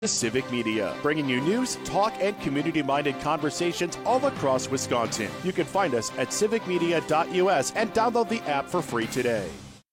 Civic Media, bringing you news, talk, and community-minded conversations all across Wisconsin. You can find us at civicmedia.us and download the app for free today.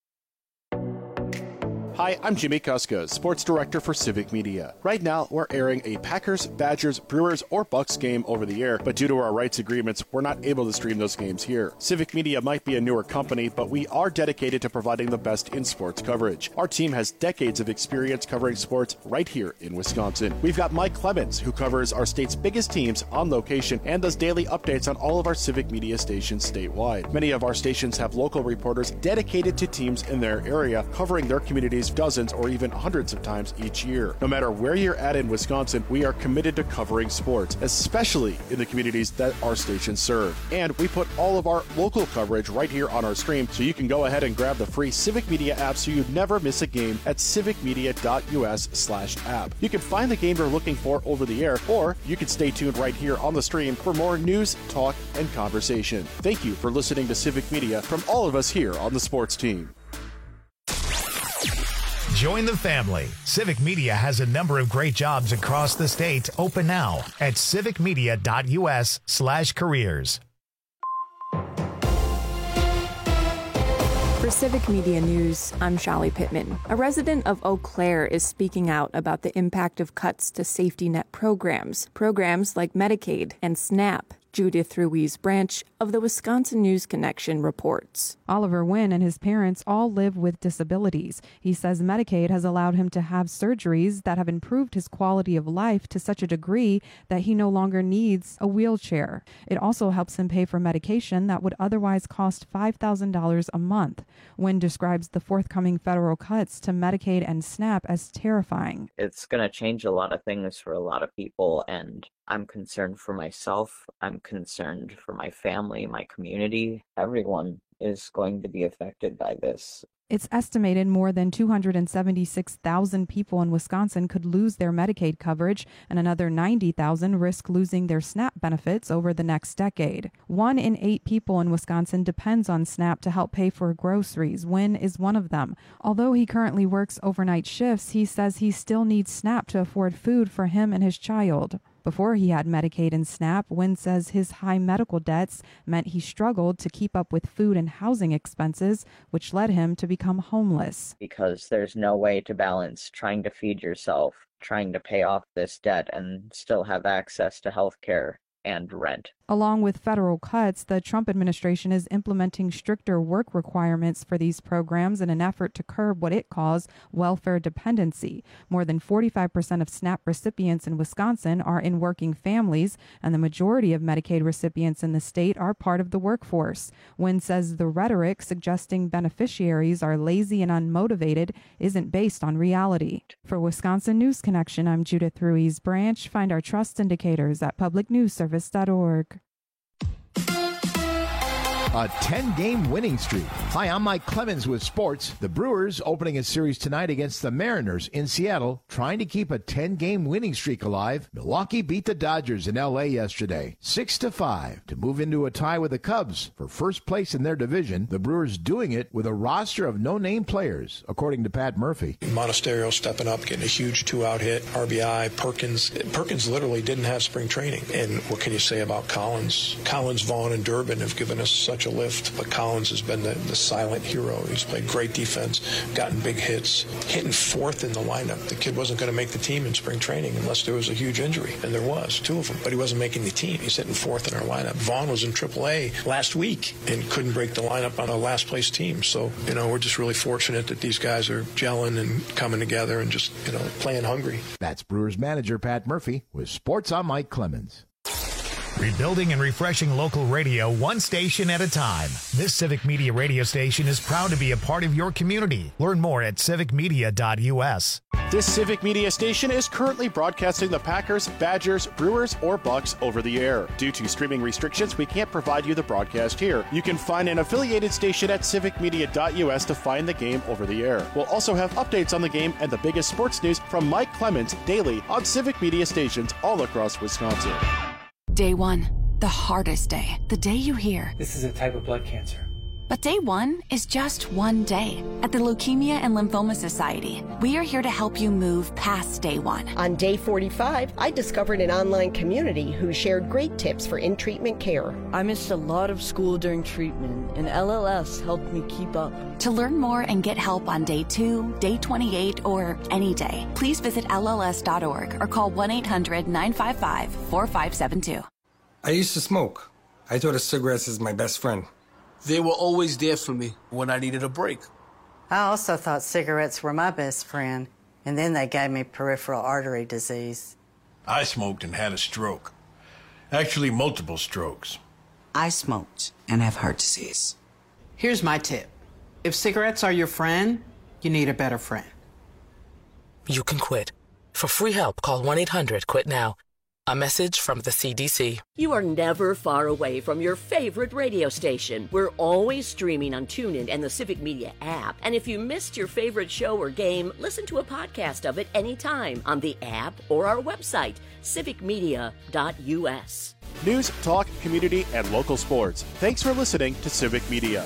Hi, I'm Jimmy Kuska, Sports Director for Civic Media. Right now, we're airing a Packers, Badgers, Brewers, or Bucks game over the air, but due to our rights agreements, we're not able to stream those games here. Civic Media might be a newer company, but we are dedicated to providing the best in sports coverage. Our team has decades of experience covering sports right here in Wisconsin. We've got Mike Clemens, who covers our state's biggest teams on location and does daily updates on all of our Civic Media stations statewide. Many of our stations have local reporters dedicated to teams in their area, covering their communities dozens or even hundreds of times each year. No matter where you're at in Wisconsin, we are committed to covering sports, especially in the communities that our stations serve. And we put all of our local coverage right here on our stream, so you can go ahead and grab the free Civic Media app so you never miss a game at civicmedia.us/app. You can find the game you're looking for over the air, or you can stay tuned right here on the stream for more news, talk, and conversation. Thank you for listening to Civic Media from all of us here on the sports team. Join the family. Civic Media has a number of great jobs across the state open now at civicmedia.us/careers. For Civic Media News, I'm Shali Pittman. A resident of Eau Claire is speaking out about the impact of cuts to safety net programs like Medicaid and SNAP. Judith Ruiz Branch of the Wisconsin News Connection reports. Oliver Wynn and his parents all live with disabilities. He says Medicaid has allowed him to have surgeries that have improved his quality of life to such a degree that he no longer needs a wheelchair. It also helps him pay for medication that would otherwise cost $5,000 a month. Wynn describes the forthcoming federal cuts to Medicaid and SNAP as terrifying. It's going to change a lot of things for a lot of people, and I'm concerned for myself. I'm concerned for my family, my community. Everyone is going to be affected by this. It's estimated more than 276,000 people in Wisconsin could lose their Medicaid coverage, and another 90,000 risk losing their SNAP benefits over the next decade. 1 in 8 people in Wisconsin depends on SNAP to help pay for groceries. Wynn is one of them. Although he currently works overnight shifts, he says he still needs SNAP to afford food for him and his child. Before he had Medicaid and SNAP, Wynn says his high medical debts meant he struggled to keep up with food and housing expenses, which led him to become homeless. Because there's no way to balance trying to feed yourself, trying to pay off this debt, and still have access to health care and rent. Along with federal cuts, the Trump administration is implementing stricter work requirements for these programs in an effort to curb what it calls welfare dependency. More than 45% of SNAP recipients in Wisconsin are in working families, and the majority of Medicaid recipients in the state are part of the workforce. Wynn says the rhetoric suggesting beneficiaries are lazy and unmotivated isn't based on reality. For Wisconsin News Connection, I'm Judith Ruiz Branch. Find our trust indicators at publicnewsservice.org. A 10-game winning streak. Hi, I'm Mike Clemens with sports. The Brewers opening a series tonight against the Mariners in Seattle, trying to keep a 10-game winning streak alive. Milwaukee beat the Dodgers in L.A. yesterday, 6-5, to move into a tie with the Cubs for first place in their division. The Brewers doing it with a roster of no-name players, according to Pat Murphy. Monasterio stepping up, getting a huge 2-out hit. RBI, Perkins literally didn't have spring training. And what can you say about Collins? Collins, Vaughn, and Durbin have given us such a lift, but Collins has been the silent hero. He's played great defense, gotten big hits, hitting fourth in the lineup. The kid wasn't going to make the team in spring training unless there was a huge injury, and there was 2 of them, but he wasn't making the team. He's hitting fourth in our lineup. Vaughn was in AAA last week and couldn't break the lineup on a last place team. So, we're just really fortunate that these guys are gelling and coming together and just, playing hungry. That's Brewers manager Pat Murphy with Sports on Mike Clemens. Rebuilding and refreshing local radio one station at a time. This Civic Media radio station is proud to be a part of your community. Learn more at civicmedia.us. This Civic Media station is currently broadcasting the Packers, Badgers, Brewers, or Bucks over the air. Due to streaming restrictions, we can't provide you the broadcast here. You can find an affiliated station at civicmedia.us to find the game over the air. We'll also have updates on the game and the biggest sports news from Mike Clemens daily on Civic Media stations all across Wisconsin. Day 1, the hardest day. The day you hear, "This is a type of blood cancer. But day one is just one day. At the Leukemia and Lymphoma Society, we are here to help you move past day one. On day 45, I discovered an online community who shared great tips for in-treatment care. I missed a lot of school during treatment, and LLS helped me keep up. To learn more and get help on day 2, day 28, or any day, please visit LLS.org or call 1-800-955-4572. I used to smoke. I thought of cigarettes as my best friend. They were always there for me when I needed a break. I also thought cigarettes were my best friend, and then they gave me peripheral artery disease. I smoked and had a stroke. Actually, multiple strokes. I smoked and have heart disease. Here's my tip. If cigarettes are your friend, you need a better friend. You can quit. For free help, call 1-800-QUIT-NOW. A message from the CDC. You are never far away from your favorite radio station. We're always streaming on TuneIn and the Civic Media app. And if you missed your favorite show or game, listen to a podcast of it anytime on the app or our website, civicmedia.us. News, talk, community, and local sports. Thanks for listening to Civic Media.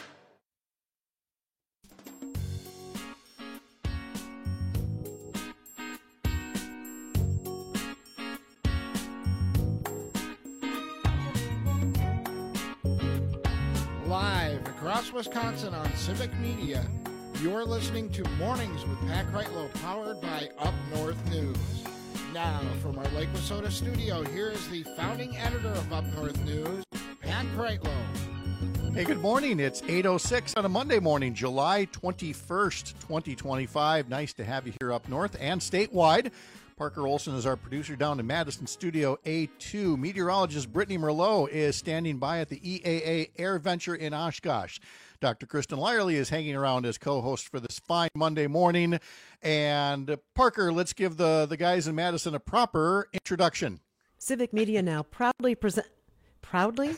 Live across Wisconsin on Civic Media, you're listening to Mornings with Pat Kreitlow, powered by Up North News. Now, from our Lake Wissota studio, here is the founding editor of Up North News, Pat Kreitlow. Hey, good morning. It's 8:06 on a Monday morning, July 21st, 2025. Nice to have you here up north and statewide. Parker Olson is our producer down in Madison Studio A2. Meteorologist Brittany Merlot is standing by at the EAA Air Venture in Oshkosh. Dr. Kristen Lyerly is hanging around as co-host for this fine Monday morning. And Parker, let's give the guys in Madison a proper introduction. Civic Media now proudly present... Proudly?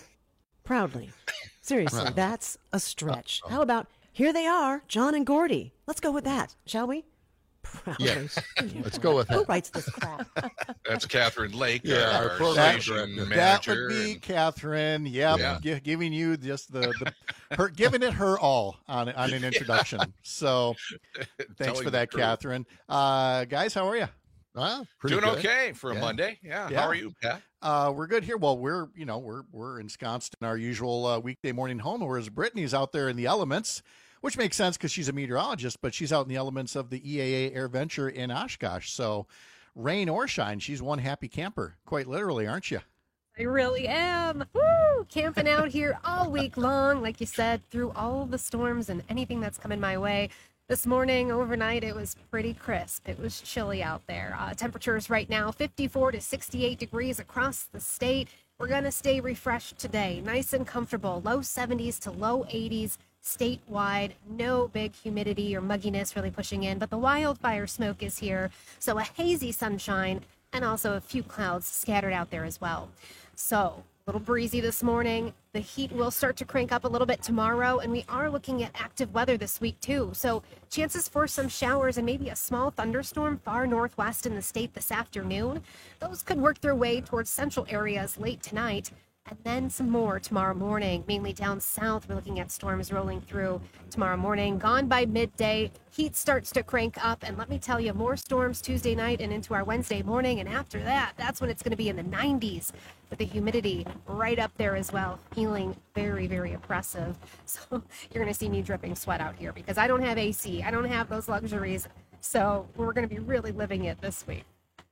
Seriously, that's a stretch. How about, here they are, John and Gordy. Let's go with that, shall we? Yes, let's go with that. Who writes this crap? That's Catherine Lake, our station manager. That would be Catherine. Yep, yeah. Giving you just her giving it her all on an introduction. So thanks for that, Catherine. Guys, how are you? Doing good. Okay for a Monday. Yeah. How are you, Pat? We're good here. Well, we're ensconced in our usual weekday morning home, whereas Brittany's out there in the elements. Which makes sense because she's a meteorologist, but she's out in the elements of the EAA Air Venture in Oshkosh. So rain or shine, she's one happy camper, quite literally, aren't you? I really am. Woo! Camping out here all week long, like you said, through all the storms and anything that's coming my way. This morning, overnight, it was pretty crisp. It was chilly out there. Temperatures right now, 54 to 68 degrees across the state. We're going to stay refreshed today, nice and comfortable, low 70s to low 80s. Statewide, no big humidity or mugginess really pushing in, but the wildfire smoke is here, so a hazy sunshine and also a few clouds scattered out there as well. So, a little breezy this morning. The heat will start to crank up a little bit tomorrow, and we are looking at active weather this week too. So, chances for some showers and maybe a small thunderstorm far northwest in the state this afternoon. Those could work their way towards central areas late tonight. And then some more tomorrow morning, mainly down south. We're looking at storms rolling through tomorrow morning. Gone by midday, heat starts to crank up. And let me tell you, more storms Tuesday night and into our Wednesday morning. And after that, that's when it's going to be in the 90s with the humidity right up there as well. Feeling very, very oppressive. So you're going to see me dripping sweat out here because I don't have AC. I don't have those luxuries. So we're going to be really living it this week.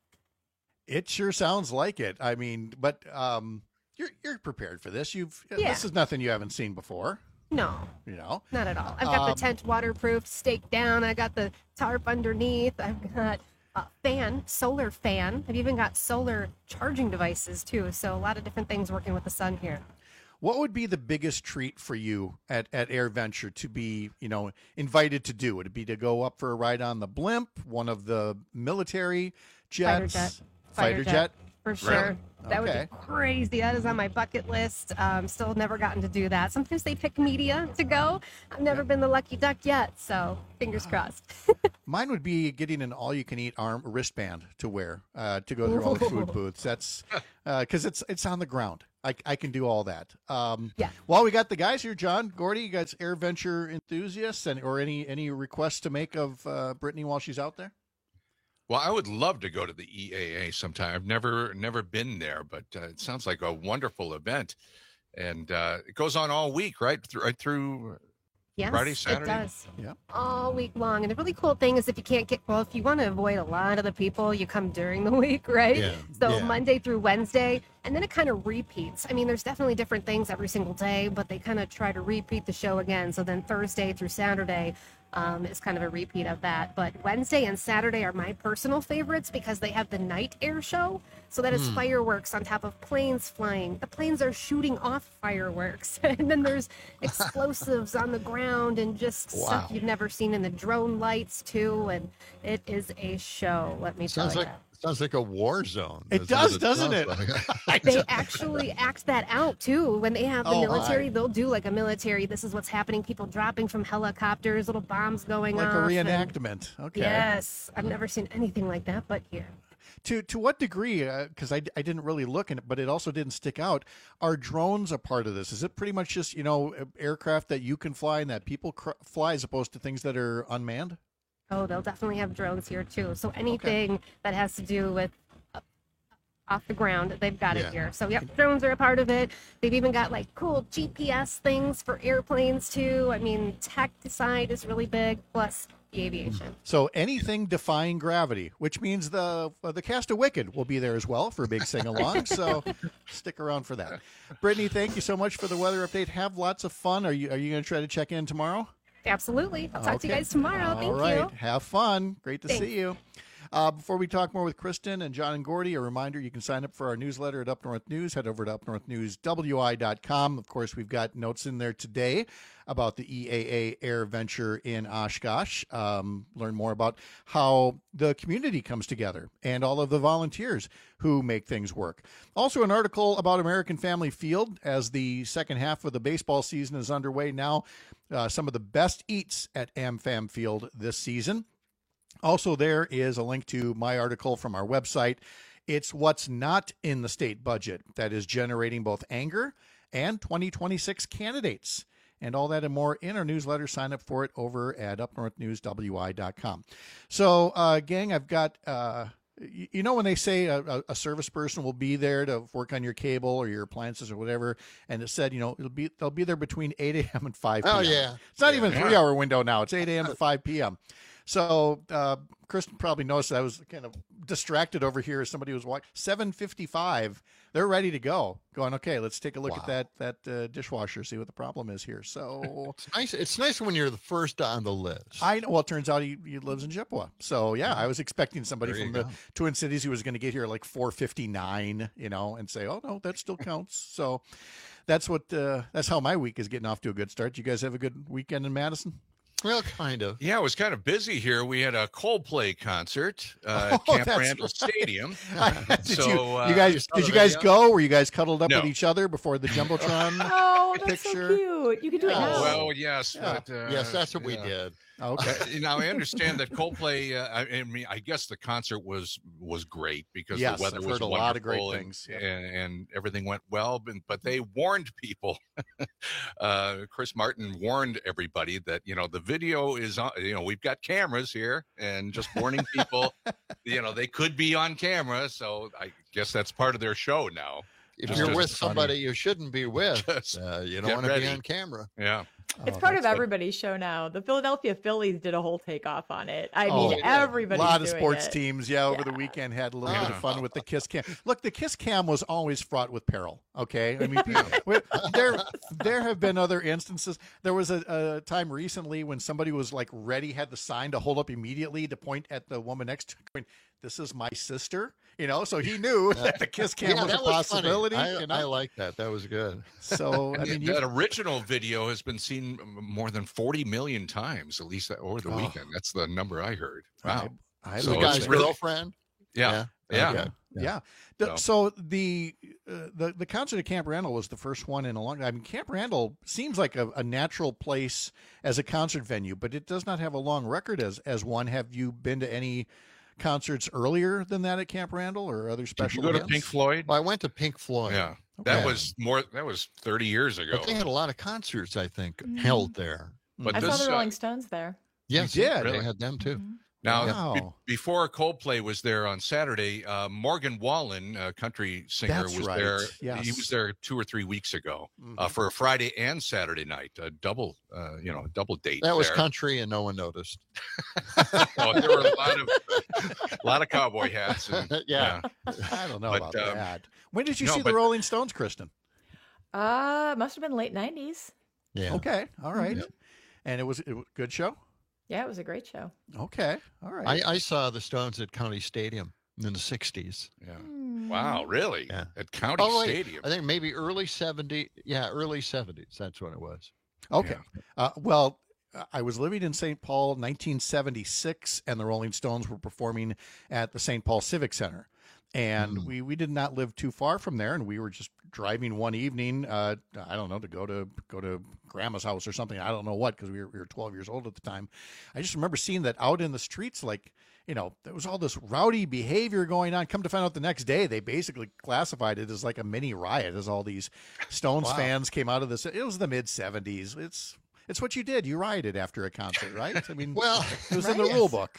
It sure sounds like it. I mean, but... You're prepared for this. This is nothing you haven't seen before. No, not at all. I've got the tent waterproofed, staked down. I got the tarp underneath. I've got a solar fan. I've even got solar charging devices too. So a lot of different things working with the sun here. What would be the biggest treat for you at Air Venture to be, invited to do? Would it be to go up for a ride on the blimp, one of the military jets, fighter jet? For sure. Really? That would be crazy. That is on my bucket list. Still never gotten to do that. Sometimes they pick media to go. I've never been the lucky duck yet, so fingers crossed. Mine would be getting an all-you-can-eat wristband to wear to go through all the food booths. That's because it's on the ground. I can do all that. Yeah. Well, we got the guys here, John, Gordy. You guys AirVenture enthusiasts, or any requests to make of Brittany while she's out there? Well, I would love to go to the EAA sometime. I've never been there, but it sounds like a wonderful event, and it goes on all week, right through Yes, Friday, Saturday. It does. Yeah. All week long. And the really cool thing is if you want to avoid a lot of the people, you come during the week, right? Yeah. So Yeah. Monday through Wednesday, and then it kind of repeats. I mean, there's definitely different things every single day, but they kind of try to repeat the show again. So then Thursday through Saturday is kind of a repeat of that. But Wednesday and Saturday are my personal favorites because they have the night air show. So that is fireworks on top of planes flying. The planes are shooting off fireworks. And then there's explosives on the ground and just stuff you've never seen in the drone lights too. And it is a show, let me tell you. Sounds like a war zone. It does, doesn't it? They actually act that out too. When they have the military, they'll do like a military. This is what's happening. People dropping from helicopters, little bombs going like off. Like a reenactment. Okay. Yes, I've never seen anything like that, but here. To what degree, because I didn't really look in it, but it also didn't stick out, are drones a part of this? Is it pretty much just, aircraft that you can fly and that people fly as opposed to things that are unmanned? Oh, they'll definitely have drones here too. So anything that has to do with off the ground, they've got it here. So yep, drones are a part of it. They've even got like cool GPS things for airplanes too. I mean, tech side is really big, plus the aviation. So anything defying gravity, which means the cast of Wicked will be there as well for a big sing-along. So stick around for that. Brittany, thank you so much for the weather update. Have lots of fun. Are you going to try to check in tomorrow? Absolutely. I'll talk to you guys tomorrow. Thank you. All right. You. Have fun. Great to Thanks. see you. Before we talk more with Kristen and John and Gordy, a reminder, you can sign up for our newsletter at Up North News. Head over to upnorthnewswi.com. Of course, we've got notes in there today about the EAA AirVenture in Oshkosh. Learn more about how the community comes together and all of the volunteers who make things work. Also, an article about American Family Field as the second half of the baseball season is underway now. Some of the best eats at AmFam Field this season. Also, there is a link to my article from our website. It's what's not in the state budget that is generating both anger and 2026 candidates. And all that and more in our newsletter. Sign up for it over at upnorthnewswi.com. So, gang, I've got, when they say a service person will be there to work on your cable or your appliances or whatever, and it said, they'll be there between 8 a.m. and 5 p.m. Oh, yeah. It's not even a 3-hour window now. It's 8 a.m. to 5 p.m. So Kristen probably noticed I was kind of distracted over here as somebody was watching. 7:55, they're ready to go. Going, okay, let's take a look at that dishwasher, see what the problem is here. So it's nice. It's nice when you're the first on the list. I know. Well, it turns out he lives in Chippewa. So yeah, I was expecting somebody from the Twin Cities who was going to get here like 4:59, and say, oh no, that still counts. So that's how my week is getting off to a good start. You guys have a good weekend in Madison? Well, kind of. Yeah, it was kind of busy here. We had a Coldplay concert at Camp Randall Stadium. Did you guys go? Were you guys cuddled up with each other before the Jumbotron that's picture? So cute. You can do it now. Well, yes. Yeah. But, yes, that's what we did. Okay. Now I understand that Coldplay. I guess the concert was great because the weather was wonderful. A lot of great things, and everything went well. But they warned people. Chris Martin warned everybody that the video is on. We've got cameras here, and just warning people. They could be on camera, so I guess that's part of their show now. If you're with somebody you shouldn't be with, you don't want to be on camera. Yeah. It's part of everybody's show now. The Philadelphia Phillies did a whole takeoff on it. I mean, everybody's doing it. A lot of sports teams, over the weekend had a little bit of fun with the Kiss Cam. Look, the Kiss Cam was always fraught with peril, okay? I mean, there have been other instances. There was a time recently when somebody was like ready, had the sign to hold up immediately to point at the woman next to him. This is my sister, so he knew that the Kiss Cam was a possibility. I like that. That was good. So, I mean, that original video has been seen more than 40 million times, at least over the weekend. That's the number I heard. Wow. The guy's girlfriend? Yeah. Yeah. Yeah. So the concert at Camp Randall was the first one in a long time. I mean, Camp Randall seems like a natural place as a concert venue, but it does not have a long record as one. Have you been to any concerts earlier than that at Camp Randall or other special events? Did you go events? to Pink Floyd? Well, I went to Pink Floyd. Yeah. That was 30 years ago. But they had a lot of concerts, I think, held there. But I saw the Rolling Stones there. Yes, you did. They had them too. Mm-hmm. Now, before Coldplay was there on Saturday, Morgan Wallen, a country singer, was there. Yes. He was there 2 or 3 weeks ago for a Friday and Saturday night, a double date. That was country, and no one noticed. There were a lot of cowboy hats. And, yeah. I don't know about that. When did you see the Rolling Stones, Kristen? Must have been late 90s. Yeah. Okay. All right. Yep. And it was a good show? Yeah, it was a great show. Okay. All right. I saw the Stones at County Stadium in the 60s. Yeah. Wow, really? Yeah. At County Stadium? I think maybe early 70s. Yeah, early 70s. That's when it was. Okay. Yeah. Well, I was living in St. Paul 1976, and the Rolling Stones were performing at the St. Paul Civic Center. And we did not live too far from there, and we were just driving one evening, I don't know, to go to grandma's house or something. I don't know what, because we were 12 years old at the time. I just remember seeing that out in the streets, like, there was all this rowdy behavior going on. Come to find out the next day, they basically classified it as like a mini riot, as all these Stones fans came out of this. It was the mid-'70s. It's what you did. You rioted after a concert, right? I mean, well, it was in the rule book.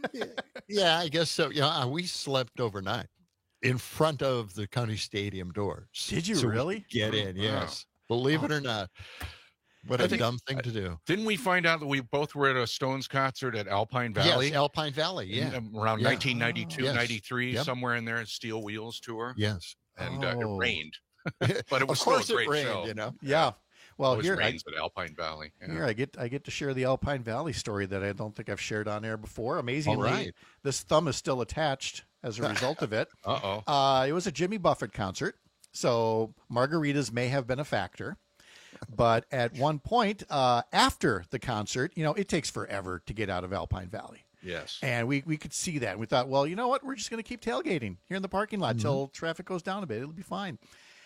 Yeah, I guess so. Yeah, we slept overnight in front of the County Stadium doors. Did you really? Get in, yes. Wow. Believe it or not. What a dumb thing to do. Didn't we find out that we both were at a Stones concert at Alpine Valley? Yes, Alpine Valley, yeah. Around 1992, 93, somewhere in there, Steel Wheels tour. Yes. And it rained. But it was still a great show. Yeah. Well, here rains at Alpine Valley. Yeah. Here I get to share the Alpine Valley story that I don't think I've shared on air before. Amazingly, this thumb is still attached as a result of it. It was a Jimmy Buffett concert, so margaritas may have been a factor. But at one point after the concert, it takes forever to get out of Alpine Valley. Yes. And we could see that. We thought, well, you know what? We're just going to keep tailgating here in the parking lot till traffic goes down a bit. It'll be fine.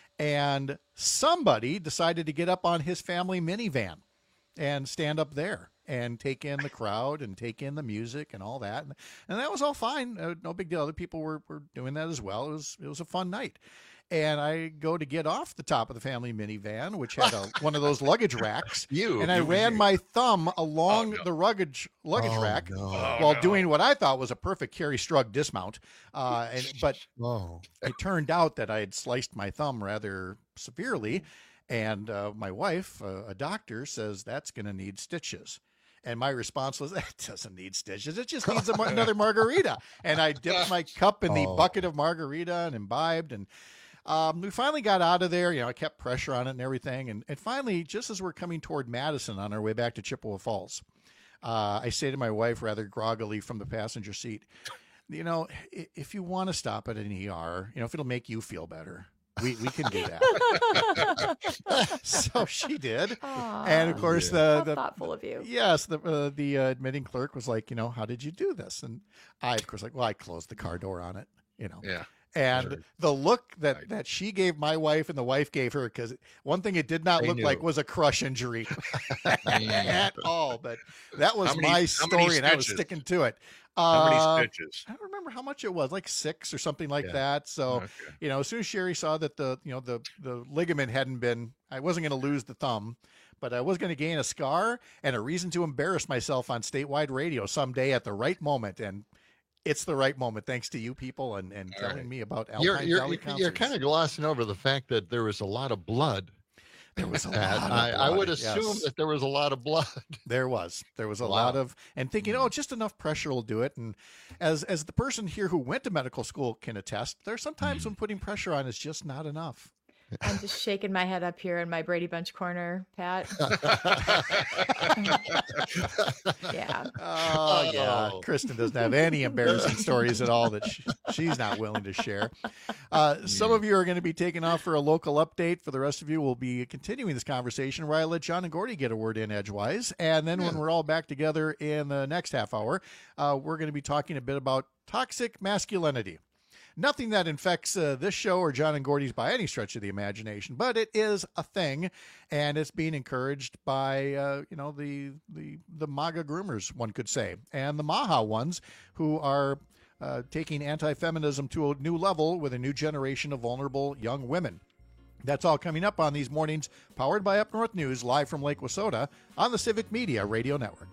And somebody decided to get up on his family minivan and stand up there and take in the crowd and take in the music and all that. And that was all fine. No big deal. Other people were doing that as well. It was a fun night. And I go to get off the top of the family minivan, which had one of those luggage racks. I ran my thumb along the luggage rack while doing what I thought was a perfect Kerry Strug dismount. But it turned out that I had sliced my thumb rather severely. And my wife, a doctor, says that's going to need stitches. And my response was, that doesn't need stitches. It just needs another margarita. And I dipped my cup in the bucket of margarita and imbibed. And we finally got out of there. I kept pressure on it and everything. And finally, just as we're coming toward Madison on our way back to Chippewa Falls, I say to my wife rather groggily from the passenger seat, if you want to stop at an ER, if it'll make you feel better, we can do that. So she did. Aww, and of course, how thoughtful of you. Yes, the admitting clerk was like, how did you do this? And I, of course, I closed the car door on it, Yeah. And the look that she gave my wife and the wife gave her, because one thing it did not look like was a crush injury at all. But that was my story, and I was sticking to it. How many stitches? I don't remember how much it was, like 6 or something like that. So, as soon as Sherry saw that the ligament hadn't been, I wasn't going to lose the thumb, but I was going to gain a scar and a reason to embarrass myself on statewide radio someday at the right moment. And it's the right moment, thanks to you people and telling me about Alpine Valley concerts. You're kind of glossing over the fact that there was a lot of blood. There was a lot of blood. I would assume that there was a lot of blood. There was a lot of, and thinking, just enough pressure will do it. And as the person here who went to medical school can attest, there's sometimes when putting pressure on, it's just not enough. I'm just shaking my head up here in my Brady Bunch corner, Pat. Yeah. Oh, yeah. Kristen doesn't have any embarrassing stories at all that she's not willing to share. Some of you are going to be taking off for a local update. For the rest of you, we'll be continuing this conversation where I let John and Gordy get a word in edgewise. And then when we're all back together in the next half hour, we're going to be talking a bit about toxic masculinity. Nothing that infects this show or John and Gordy's by any stretch of the imagination, but it is a thing, and it's being encouraged by the MAGA groomers, one could say, and the Maha ones who are taking anti-feminism to a new level with a new generation of vulnerable young women. That's all coming up on these mornings, powered by Up North News, live from Lake Wausoda on the Civic Media Radio Network.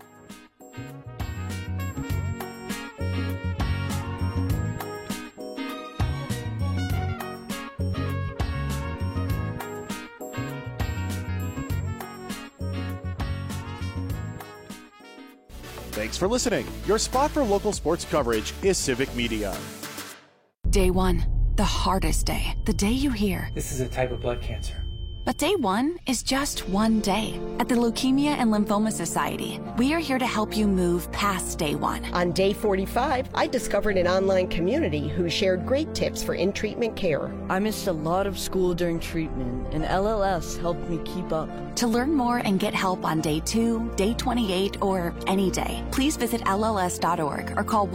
Thanks for listening. Your spot for local sports coverage is Civic Media. Day one, the hardest day. The day you hear, "This is a type of blood cancer." But day one is just one day. At the Leukemia and Lymphoma Society, we are here to help you move past day one. On day 45, I discovered an online community who shared great tips for in-treatment care. I missed a lot of school during treatment, and LLS helped me keep up. To learn more and get help on day 2, day 28, or any day, please visit LLS.org or call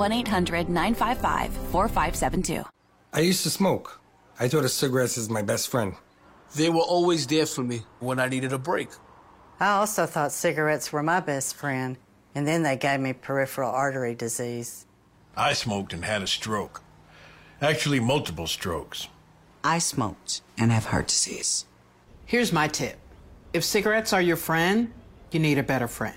1-800-955-4572. I used to smoke. I thought of cigarettes as my best friend. They were always there for me when I needed a break. I also thought cigarettes were my best friend, and then they gave me peripheral artery disease. I smoked and had a stroke. Actually, multiple strokes. I smoked and have heart disease. Here's my tip. If cigarettes are your friend, you need a better friend.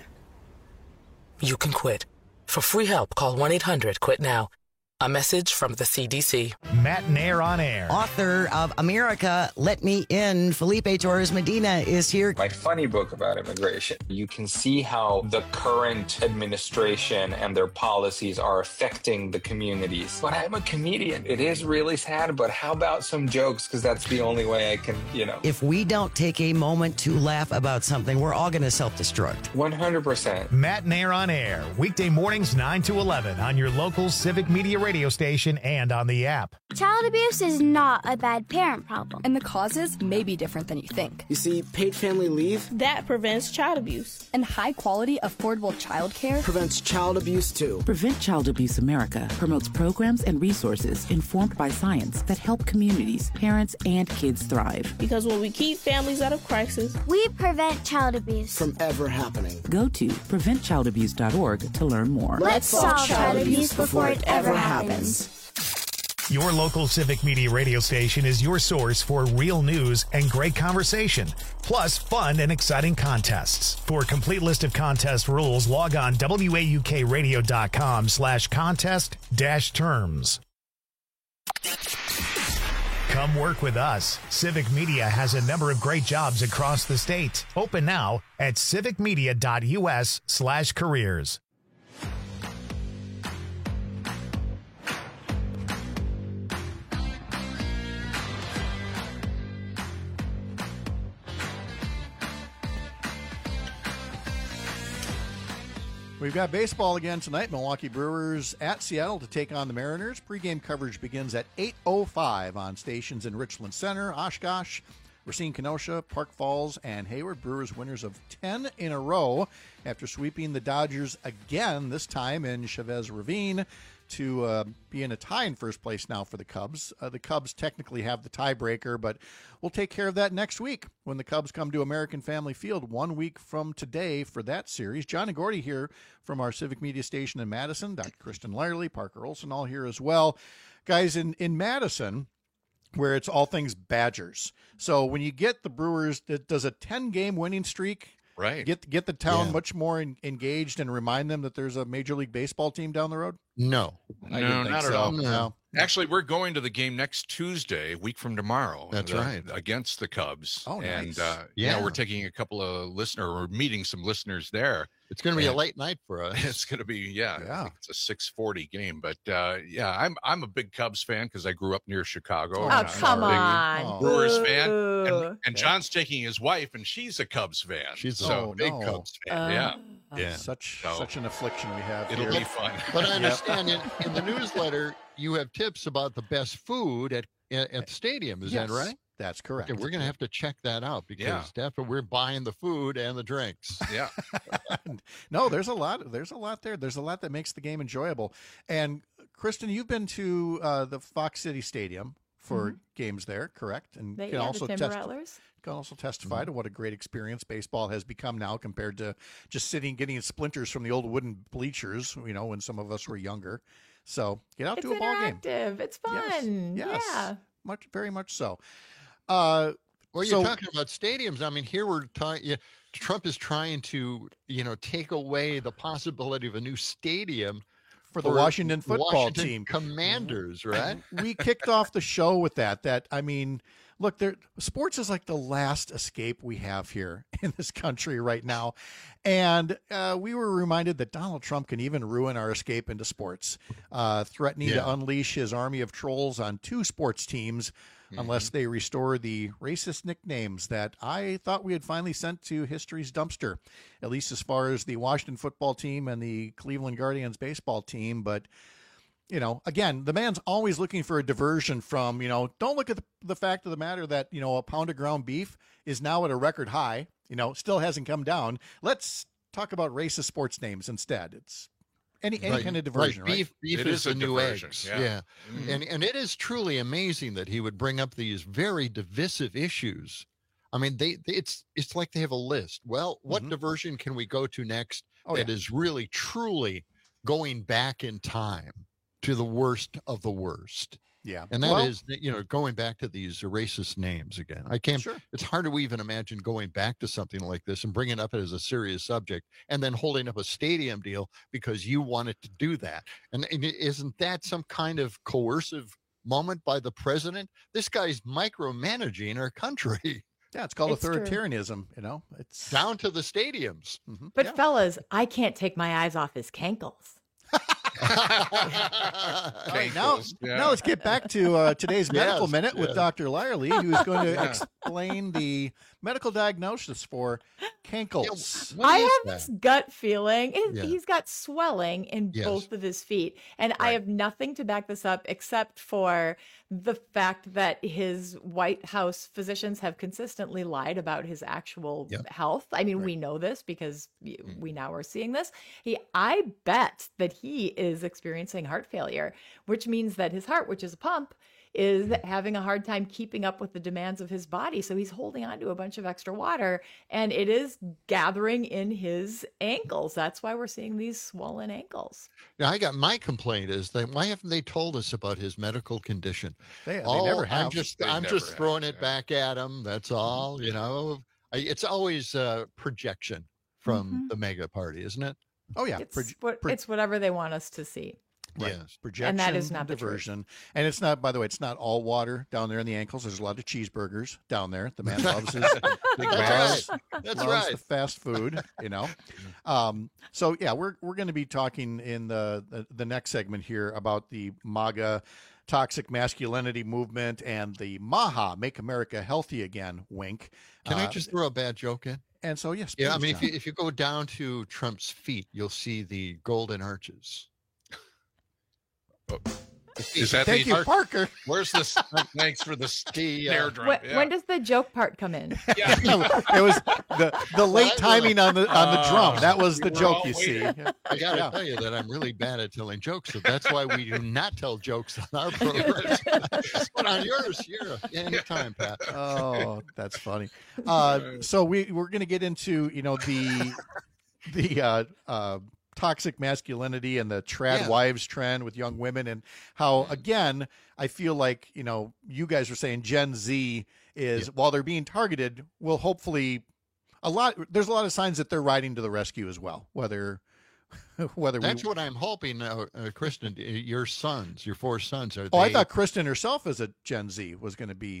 You can quit. For free help, call 1-800-QUIT-NOW. A message from the CDC. Matt Nair on air. Author of America, Let Me In, Felipe Torres Medina is here. My funny book about immigration. You can see how the current administration and their policies are affecting the communities. But I'm a comedian. It is really sad, but how about some jokes? Because that's the only way I can, If we don't take a moment to laugh about something, we're all going to self-destruct. 100%. Matt Nair on air. Weekday mornings 9 to 11 on your local Civic Media radio station and on the app. Child abuse is not a bad parent problem, and the causes may be different than you think. You see, paid family leave, That prevents child abuse. And high-quality, affordable child care prevents child abuse too. Prevent Child Abuse America promotes programs and resources informed by science that help communities, parents, and kids thrive. Because when we keep families out of crisis, we prevent child abuse From ever happening. Go to preventchildabuse.org to learn more. Let's solve child abuse before it ever happens. Your local Civic Media radio station is your source for real news and great conversation, plus fun and exciting contests. For a complete list of contest rules, log on waukradio.com/contest-terms. Come work with us. Civic Media has a number of great jobs across the state. Open now at civicmedia.us/careers. We've got baseball again tonight. Milwaukee Brewers at Seattle to take on the Mariners. Pre-game coverage begins at 8:05 on stations in Richland Center, Oshkosh, Racine, Kenosha, Park Falls, and Hayward. Brewers winners of 10 in a row after sweeping the Dodgers again, this time in Chavez Ravine, to be in a tie in first place now for the Cubs. The Cubs technically have the tiebreaker, but we'll take care of that next week when the Cubs come to American Family Field 1 week from today for that series. John and Gordy here from our Civic Media station in Madison. Dr. Kristen Lyerly, Parker Olson, all here as well. Guys, in Madison, where it's all things Badgers. So when you get the Brewers, does a 10-game winning streak get the town much more engaged and remind them that there's a Major League Baseball team down the road? No, not at all. No. Actually, we're going to the game next Tuesday, a week from tomorrow. That's right. Against the Cubs. Oh, nice. And we're taking a couple of we're meeting some listeners there. It's going to be a late night for us. It's going to be, I think it's a 6:40 game. But I'm a big Cubs fan because I grew up near Chicago. Oh, come on. Brewers fan. And John's taking his wife, and she's a Cubs fan. She's big Cubs fan. Such an affliction we have. It'll be fun. But I understand in the newsletter, you have tips about the best food at the stadium. Is that right? That's correct. Okay, we're going to have to check that out because definitely we're buying the food and the drinks. Yeah. No, there's a lot there. There's a lot that makes the game enjoyable. And Kristen, you've been to the Fox City Stadium for games there, correct? And the also Timber Rattlers. Can also testify to what a great experience baseball has become now compared to just getting splinters from the old wooden bleachers, when some of us were younger. So get out to a ball game. It's fun. Yes. Yeah. Very much so. Well, you're talking about stadiums. I mean, here we're talking. Trump is trying to, take away the possibility of a new stadium for the Washington football team Commanders, right? We kicked off the show with that. I mean, look, sports is like the last escape we have here in this country right now. And we were reminded that Donald Trump can even ruin our escape into sports, threatening to unleash his army of trolls on 2 sports teams unless they restore the racist nicknames that I thought we had finally sent to history's dumpster, at least as far as the Washington football team and the Cleveland Guardians baseball team. But, again, the man's always looking for a diversion from, don't look at the fact of the matter that, a pound of ground beef is now at a record high, still hasn't come down. Let's talk about racist sports names instead. It's any kind of diversion, right? Beef is the new eggs. Yeah. Mm-hmm. And it is truly amazing that he would bring up these very divisive issues. I mean, it's like they have a list. Well, what diversion can we go to next that is really, truly going back in time to the worst of the worst? Yeah. And that is, going back to these racist names again. I can't, It's hard to even imagine going back to something like this and bringing it up as a serious subject and then holding up a stadium deal because you wanted to do that. And isn't that some kind of coercive moment by the president? This guy's micromanaging our country. Yeah, it's called authoritarianism, It's down to the stadiums. Mm-hmm. But fellas, I can't take my eyes off his cankles. Right, now let's get back to today's medical minute with Dr. Lyerly, who's going to explain the medical diagnosis for cankles. I have this gut feeling. He's got swelling in both of his feet, and I have nothing to back this up except for the fact that his White House physicians have consistently lied about his actual health. I mean, we know this because we now are seeing this. I bet that he is experiencing heart failure, which means that his heart, which is a pump, is having a hard time keeping up with the demands of his body. So he's holding on to a bunch of extra water, and it is gathering in his ankles. That's why we're seeing these swollen ankles. Now, my complaint is that why haven't they told us about his medical condition? They never have. I'm just throwing it back at him. That's all, It's always a projection from the mega party, isn't it? Oh, yeah. It's whatever they want us to see. Right. Yes. Projection, and that is not diversion. And it's not, by the way, it's not all water down there in the ankles. There's a lot of cheeseburgers down there. The man loves his That's right. The fast food, So yeah, we're going to be talking in the next segment here about the MAGA toxic masculinity movement and the MAHA, Make America Healthy Again, wink. Can I just throw a bad joke in? And so, yes. Yeah, please, I mean, if you go down to Trump's feet, you'll see the golden arches. Thank you, Parker. Where's this? Thanks for the snare drum. When does the joke part come in? It was the late timing on the drum. That was the joke, you see. I got to tell you that I'm really bad at telling jokes, so that's why we do not tell jokes on our program. But on yours, anytime, Pat. Oh, that's funny. So we're going to get into the toxic masculinity and the trad wives trend with young women, and how, again, I feel like, you guys are saying Gen Z is, while they're being targeted, will hopefully there's a lot of signs that they're riding to the rescue as well, whether that's what I'm hoping. Kristen, your 4 sons, are I thought Kristen herself as a Gen Z was going to be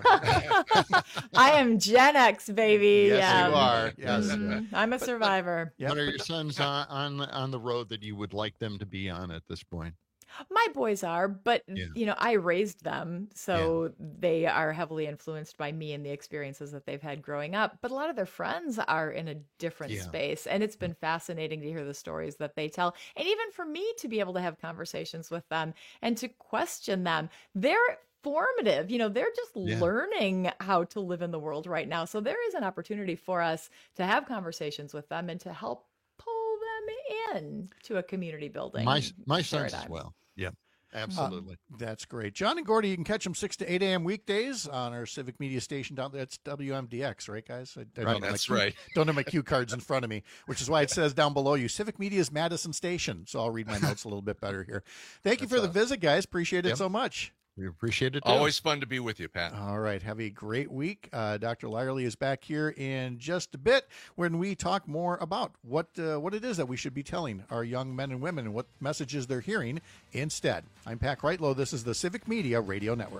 I am Gen X, baby. Yes, you are. Yes. I'm a survivor. What are your sons on the road that you would like them to be on at this point? My boys are, but I raised them, so they are heavily influenced by me and the experiences that they've had growing up. But a lot of their friends are in a different space, and it's been fascinating to hear the stories that they tell, and even for me to be able to have conversations with them and to question them. They're formative, they're just learning how to live in the world right now. So there is an opportunity for us to have conversations with them and to help pull them in to a community building. My sons as well. Yeah, absolutely. That's great. John and Gordy, you can catch them 6 to 8 a.m. weekdays on our civic media station down there. It's WMDX, right, guys? Right. Don't have my cue cards in front of me, which is why it says down below you, Civic Media's Madison Station. So I'll read my notes a little bit better here. Thank you for the visit, guys. Appreciate it so much. We appreciate it, too. Always fun to be with you, Pat. All right. Have a great week. Dr. Lyerly is back here in just a bit when we talk more about what it is that we should be telling our young men and women and what messages they're hearing instead. I'm Pat Kreitlow. This is the Civic Media Radio Network.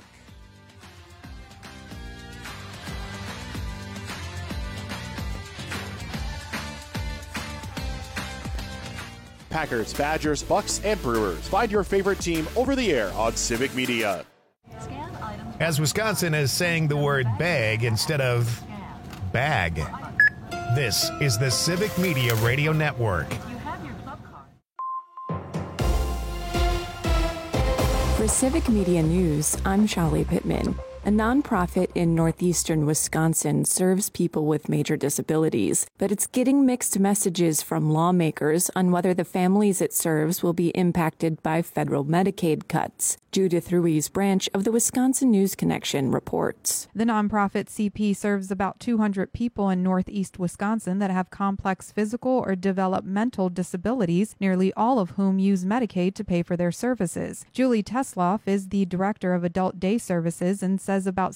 Packers, Badgers, Bucks, and Brewers. Find your favorite team over the air on Civic Media. As Wisconsin is saying the word bag instead of bag. This is the Civic Media Radio Network. For Civic Media News, I'm Shali Pittman. A nonprofit in northeastern Wisconsin serves people with major disabilities, but it's getting mixed messages from lawmakers on whether the families it serves will be impacted by federal Medicaid cuts. Judith Ruiz Branch of the Wisconsin News Connection reports. The nonprofit CP serves about 200 people in northeast Wisconsin that have complex physical or developmental disabilities, nearly all of whom use Medicaid to pay for their services. Julie Tesloff is the director of adult day services and says about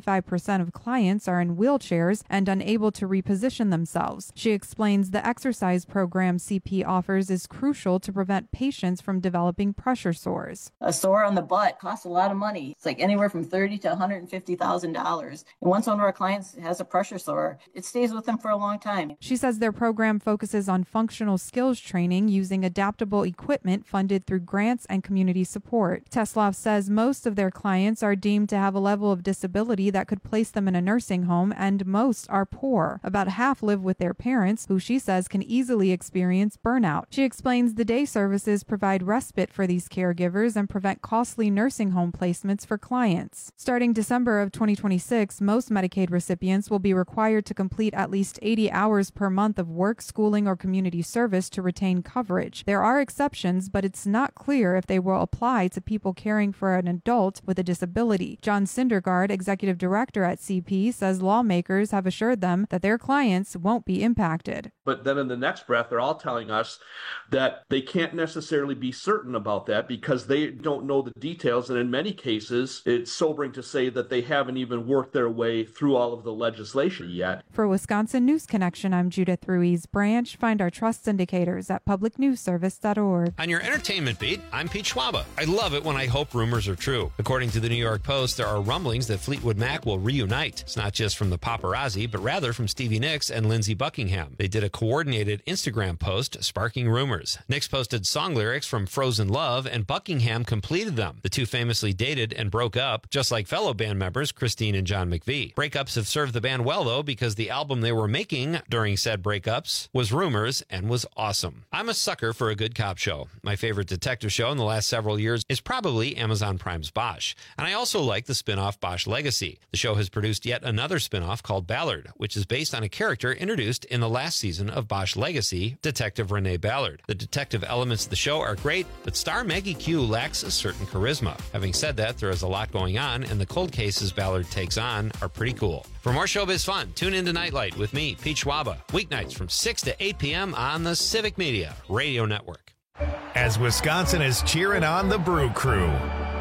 75% of clients are in wheelchairs and unable to reposition themselves. She explains the exercise program CP offers is crucial to prevent patients from developing pressure sores. A sore on the butt costs a lot of money. It's like anywhere from $30,000 to $150,000. And once one of our clients has a pressure sore, it stays with them for a long time. She says their program focuses on functional skills training using adaptable equipment funded through grants and community support. Tesloff says most of their clients are deemed to have a level of disability that could place them in a nursing home, and most are poor. About half live with their parents, who she says can easily experience burnout. She explains the day services provide respite for these caregivers and prevent costly nursing home placements for clients. Starting December of 2026, most Medicaid recipients will be required to complete at least 80 hours per month of work, schooling, or community service to retain coverage. There are exceptions, but it's not clear if they will apply to people caring for an adult with a disability. John Syndergaard, executive director at CP, says lawmakers have assured them that their clients won't be impacted. But then in the next breath, they're all telling us that they can't necessarily be certain about that because they don't know the details. And in many cases, it's sobering to say that they haven't even worked their way through all of the legislation yet. For Wisconsin News Connection, I'm Judith Ruiz Branch. Find our trust indicators at publicnewsservice.org. On your entertainment beat, I'm Pete Schwaba. I love it when I hope rumors are true. According to the New York Post, there are rumblings that Fleetwood Mac will reunite. It's not just from the paparazzi, but rather from Stevie Nicks and Lindsey Buckingham. They did a coordinated Instagram post sparking rumors. Nicks posted song lyrics from Frozen Love, and Buckingham completed them. The two famously dated and broke up, just like fellow band members Christine and John McVie. Breakups have served the band well, though, because the album they were making during said breakups was Rumors and was awesome. I'm a sucker for a good cop show. My favorite detective show in the last several years is probably Amazon Prime's Bosch. And I also like the spin-off Bosch Legacy. The show has produced yet another spin-off called Ballard, which is based on a character introduced in the last season of Bosch Legacy, Detective Renee Ballard. The detective elements of the show are great, but star Maggie Q lacks a certain charisma. Having said that, there is a lot going on, and the cold cases Ballard takes on are pretty cool. For more showbiz fun, tune into Nightlight with me, Pete Schwaba, weeknights from 6 to 8 p.m. on the Civic Media Radio Network. As Wisconsin is cheering on the Brew Crew.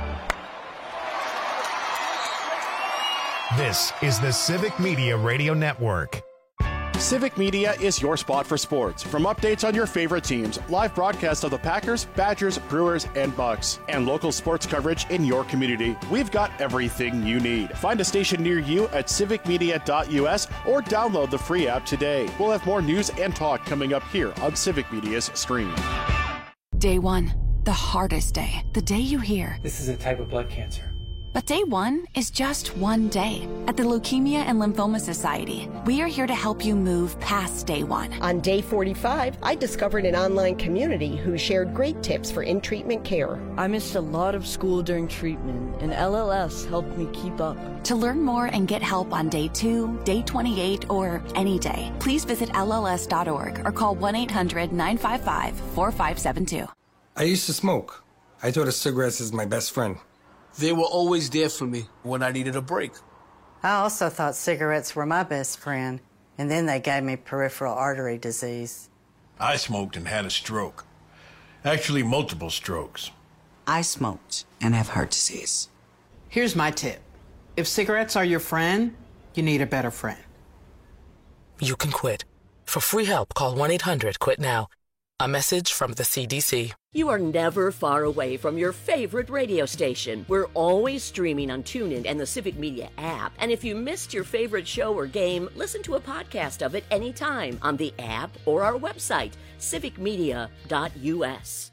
This is the Civic Media Radio Network. Civic Media is your spot for sports. From updates on your favorite teams, live broadcasts of the Packers, Badgers, Brewers, and Bucks, and local sports coverage in your community, we've got everything you need. Find a station near you at civicmedia.us or download the free app today. We'll have more news and talk coming up here on Civic Media's stream. Day one, the hardest day. The day you hear, "This is a type of blood cancer." But day one is just one day. At the Leukemia and Lymphoma Society, we are here to help you move past day one. On day 45, I discovered an online community who shared great tips for in-treatment care. I missed a lot of school during treatment, and LLS helped me keep up. To learn more and get help on day 2, day 28, or any day, please visit LLS.org or call 1-800-955-4572. I used to smoke. I thought of cigarettes as my best friend. They were always there for me when I needed a break. I also thought cigarettes were my best friend, and then they gave me peripheral artery disease. I smoked and had a stroke. Actually, multiple strokes. I smoked and have heart disease. Here's my tip. If cigarettes are your friend, you need a better friend. You can quit. For free help, call 1-800-QUIT-NOW. A message from the CDC. You are never far away from your favorite radio station. We're always streaming on TuneIn and the Civic Media app. And if you missed your favorite show or game, listen to a podcast of it anytime on the app or our website, civicmedia.us.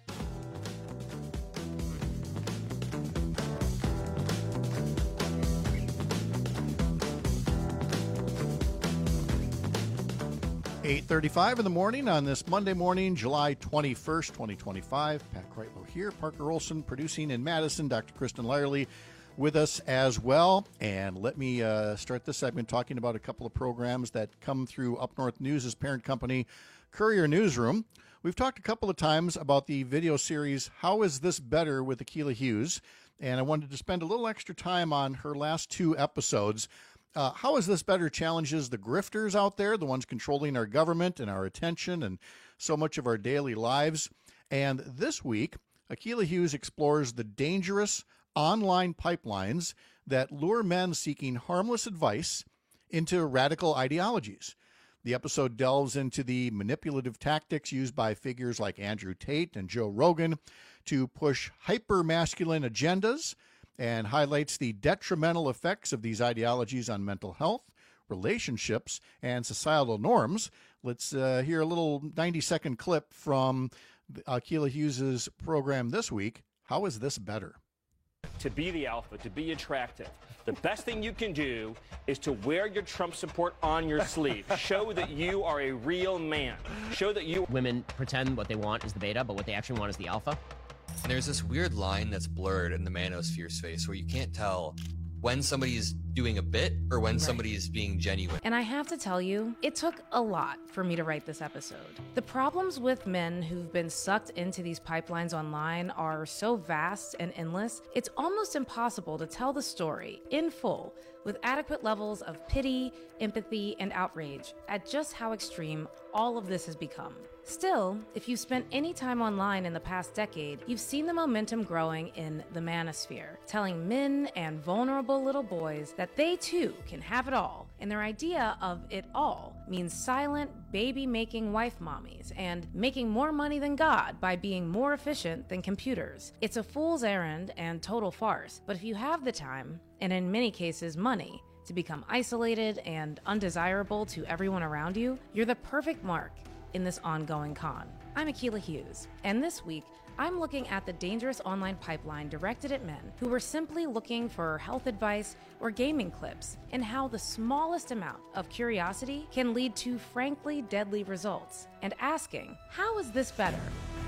.35 in the morning on this Monday morning, July 21st, 2025. Pat Kreitlow here, Parker Olson producing in Madison, Dr. Kristen Lyerly with us as well. And let me start this segment talking about a couple of programs that come through Up North News' parent company, Courier Newsroom. We've talked a couple of times about the video series, How Is This Better with Akilah Hughes? And I wanted to spend a little extra time on her last two episodes. How Is This Better challenges the grifters out there, the ones controlling our government and our attention and so much of our daily lives. And this week, Akilah Hughes explores the dangerous online pipelines that lure men seeking harmless advice into radical ideologies. The episode delves into the manipulative tactics used by figures like Andrew Tate and Joe Rogan to push hyper-masculine agendas and highlights the detrimental effects of these ideologies on mental health, relationships, and societal norms. Let's hear a little 90-second clip from Akilah Hughes' program this week, How Is This Better? To be the alpha, to be attractive, the best thing you can do is to wear your Trump support on your sleeve. Show that you are a real man. Show that you... Women pretend what they want is the beta, but what they actually want is the alpha. And there's this weird line that's blurred in the manosphere space where you can't tell when somebody's doing a bit or when somebody is being genuine. And I have to tell you, it took a lot for me to write this episode. The problems with men who've been sucked into these pipelines online are so vast and endless, it's almost impossible to tell the story in full with adequate levels of pity, empathy, and outrage at just how extreme all of this has become. Still, if you've spent any time online in the past decade, you've seen the momentum growing in the manosphere, telling men and vulnerable little boys that they too can have it all, and their idea of it all means silent, baby-making wife mommies and making more money than God by being more efficient than computers. It's a fool's errand and total farce, but if you have the time, and in many cases money, to become isolated and undesirable to everyone around you, you're the perfect mark in this ongoing con. I'm Akilah Hughes, and this week, I'm looking at the dangerous online pipeline directed at men who were simply looking for health advice or gaming clips, and how the smallest amount of curiosity can lead to frankly deadly results, and asking, how is this better?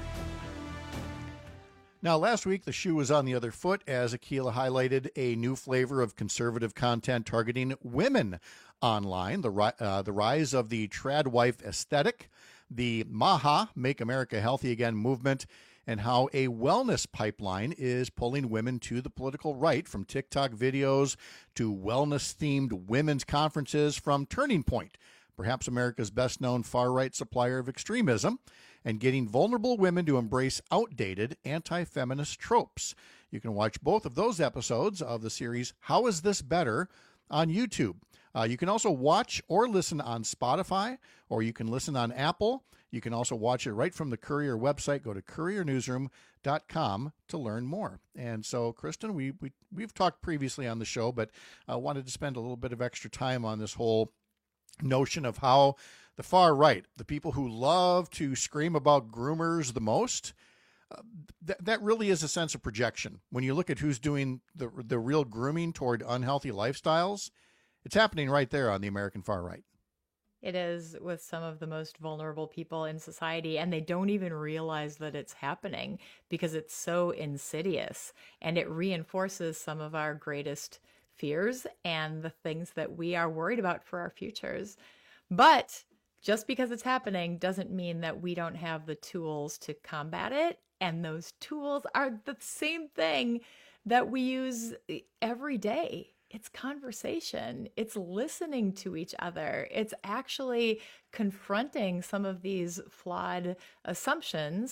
Now, last week, the shoe was on the other foot as Akilah highlighted a new flavor of conservative content targeting women online, the rise of the trad wife aesthetic, the MAHA, Make America Healthy Again movement, and how a wellness pipeline is pulling women to the political right, from TikTok videos to wellness-themed women's conferences from Turning Point, perhaps America's best-known far-right supplier of extremism, and getting vulnerable women to embrace outdated anti-feminist tropes. You can watch both of those episodes of the series How Is This Better on YouTube. You can also watch or listen on Spotify, or you can listen on Apple. You can also watch it right from the Courier website. Go to couriernewsroom.com to learn more. And so, Kristen, we've talked previously on the show, but I wanted to spend a little bit of extra time on this whole notion of how the far right, the people who love to scream about groomers the most, that really is a sense of projection. When you look at who's doing the real grooming toward unhealthy lifestyles, it's happening right there on the American far right. It is, with some of the most vulnerable people in society, and they don't even realize that it's happening because it's so insidious, and it reinforces some of our greatest fears and the things that we are worried about for our futures. But just because it's happening doesn't mean that we don't have the tools to combat it, and those tools are the same thing that we use every day. It's conversation. It's listening to each other. It's actually confronting some of these flawed assumptions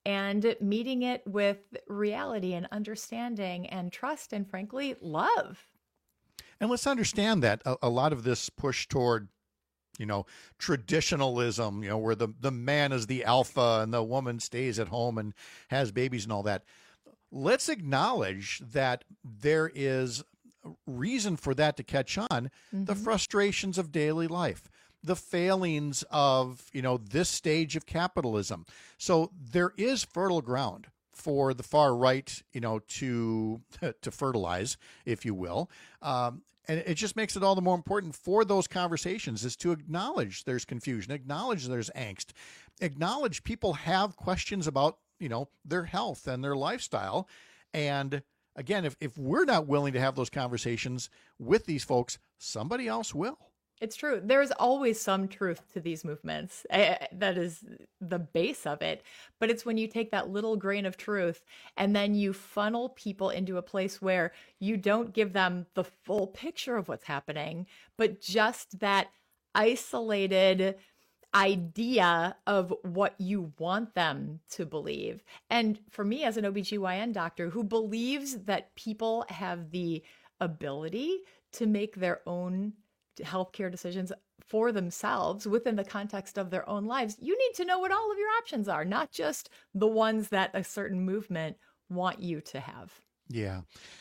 and meeting it with reality and understanding and trust and, frankly, love. And let's understand that a lot of this push toward, traditionalism, where the man is the alpha and the woman stays at home and has babies and all that. Let's acknowledge that there is reason for that to catch on, the frustrations of daily life, the failings of, this stage of capitalism. So there is fertile ground for the far right, to fertilize, if you will. And it just makes it all the more important for those conversations is to acknowledge there's confusion, acknowledge there's angst, acknowledge people have questions about, their health and their lifestyle. And again, if we're not willing to have those conversations with these folks, somebody else will. It's true. There's always some truth to these movements. That is the base of it. But it's when you take that little grain of truth and then you funnel people into a place where you don't give them the full picture of what's happening, but just that isolated idea of what you want them to believe. And for me, as an OBGYN doctor who believes that people have the ability to make their own healthcare decisions for themselves within the context of their own lives, you need to know what all of your options are, not just the ones that a certain movement want you to have. Yeah.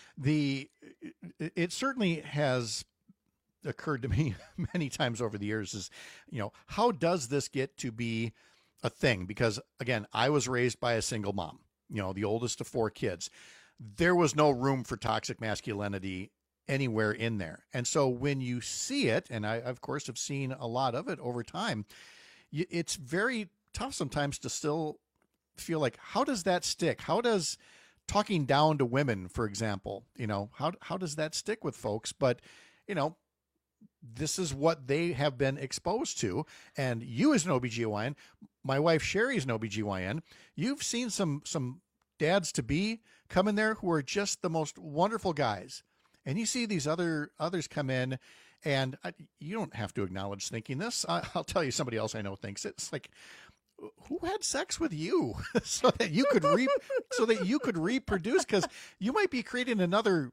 It certainly has occurred to me many times over the years is, how does this get to be a thing? Because again, I was raised by a single mom, the oldest of 4 kids. There was no room for toxic masculinity anywhere in there. And so when you see it, and I, of course, have seen a lot of it over time, it's very tough sometimes to still feel like, how does that stick? How does talking down to women, for example, how does that stick with folks? But, this is what they have been exposed to. And you as an OBGYN, my wife Sherry is an OBGYN, you've seen some dads to be come in there who are just the most wonderful guys. And you see these others come in, and you don't have to acknowledge thinking this. I'll tell you, somebody else I know thinks it. It's like, who had sex with you so that you could reproduce? Because you might be creating another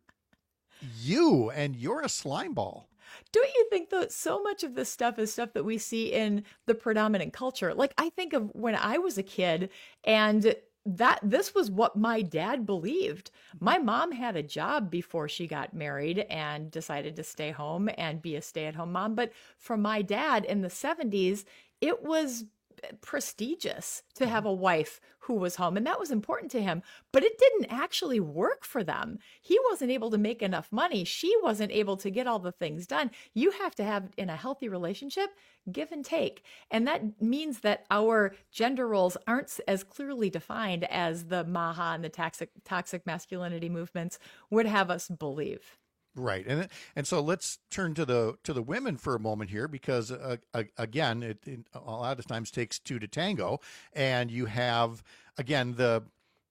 you, and you're a slime ball. Don't you think that so much of this stuff is stuff that we see in the predominant culture? Like, I think of when I was a kid, and that this was what my dad believed. My mom had a job before she got married and decided to stay home and be a stay-at-home mom. But for my dad in the 70s, it was prestigious to have a wife who was home, and that was important to him, but it didn't actually work for them. He wasn't able to make enough money. She wasn't able to get all the things done. You have to have, in a healthy relationship, give and take. And that means that our gender roles aren't as clearly defined as the MAHA and the toxic masculinity movements would have us believe. Right. And so let's turn to the women for a moment here, because again, it a lot of times takes 2 to tango, and you have, again, the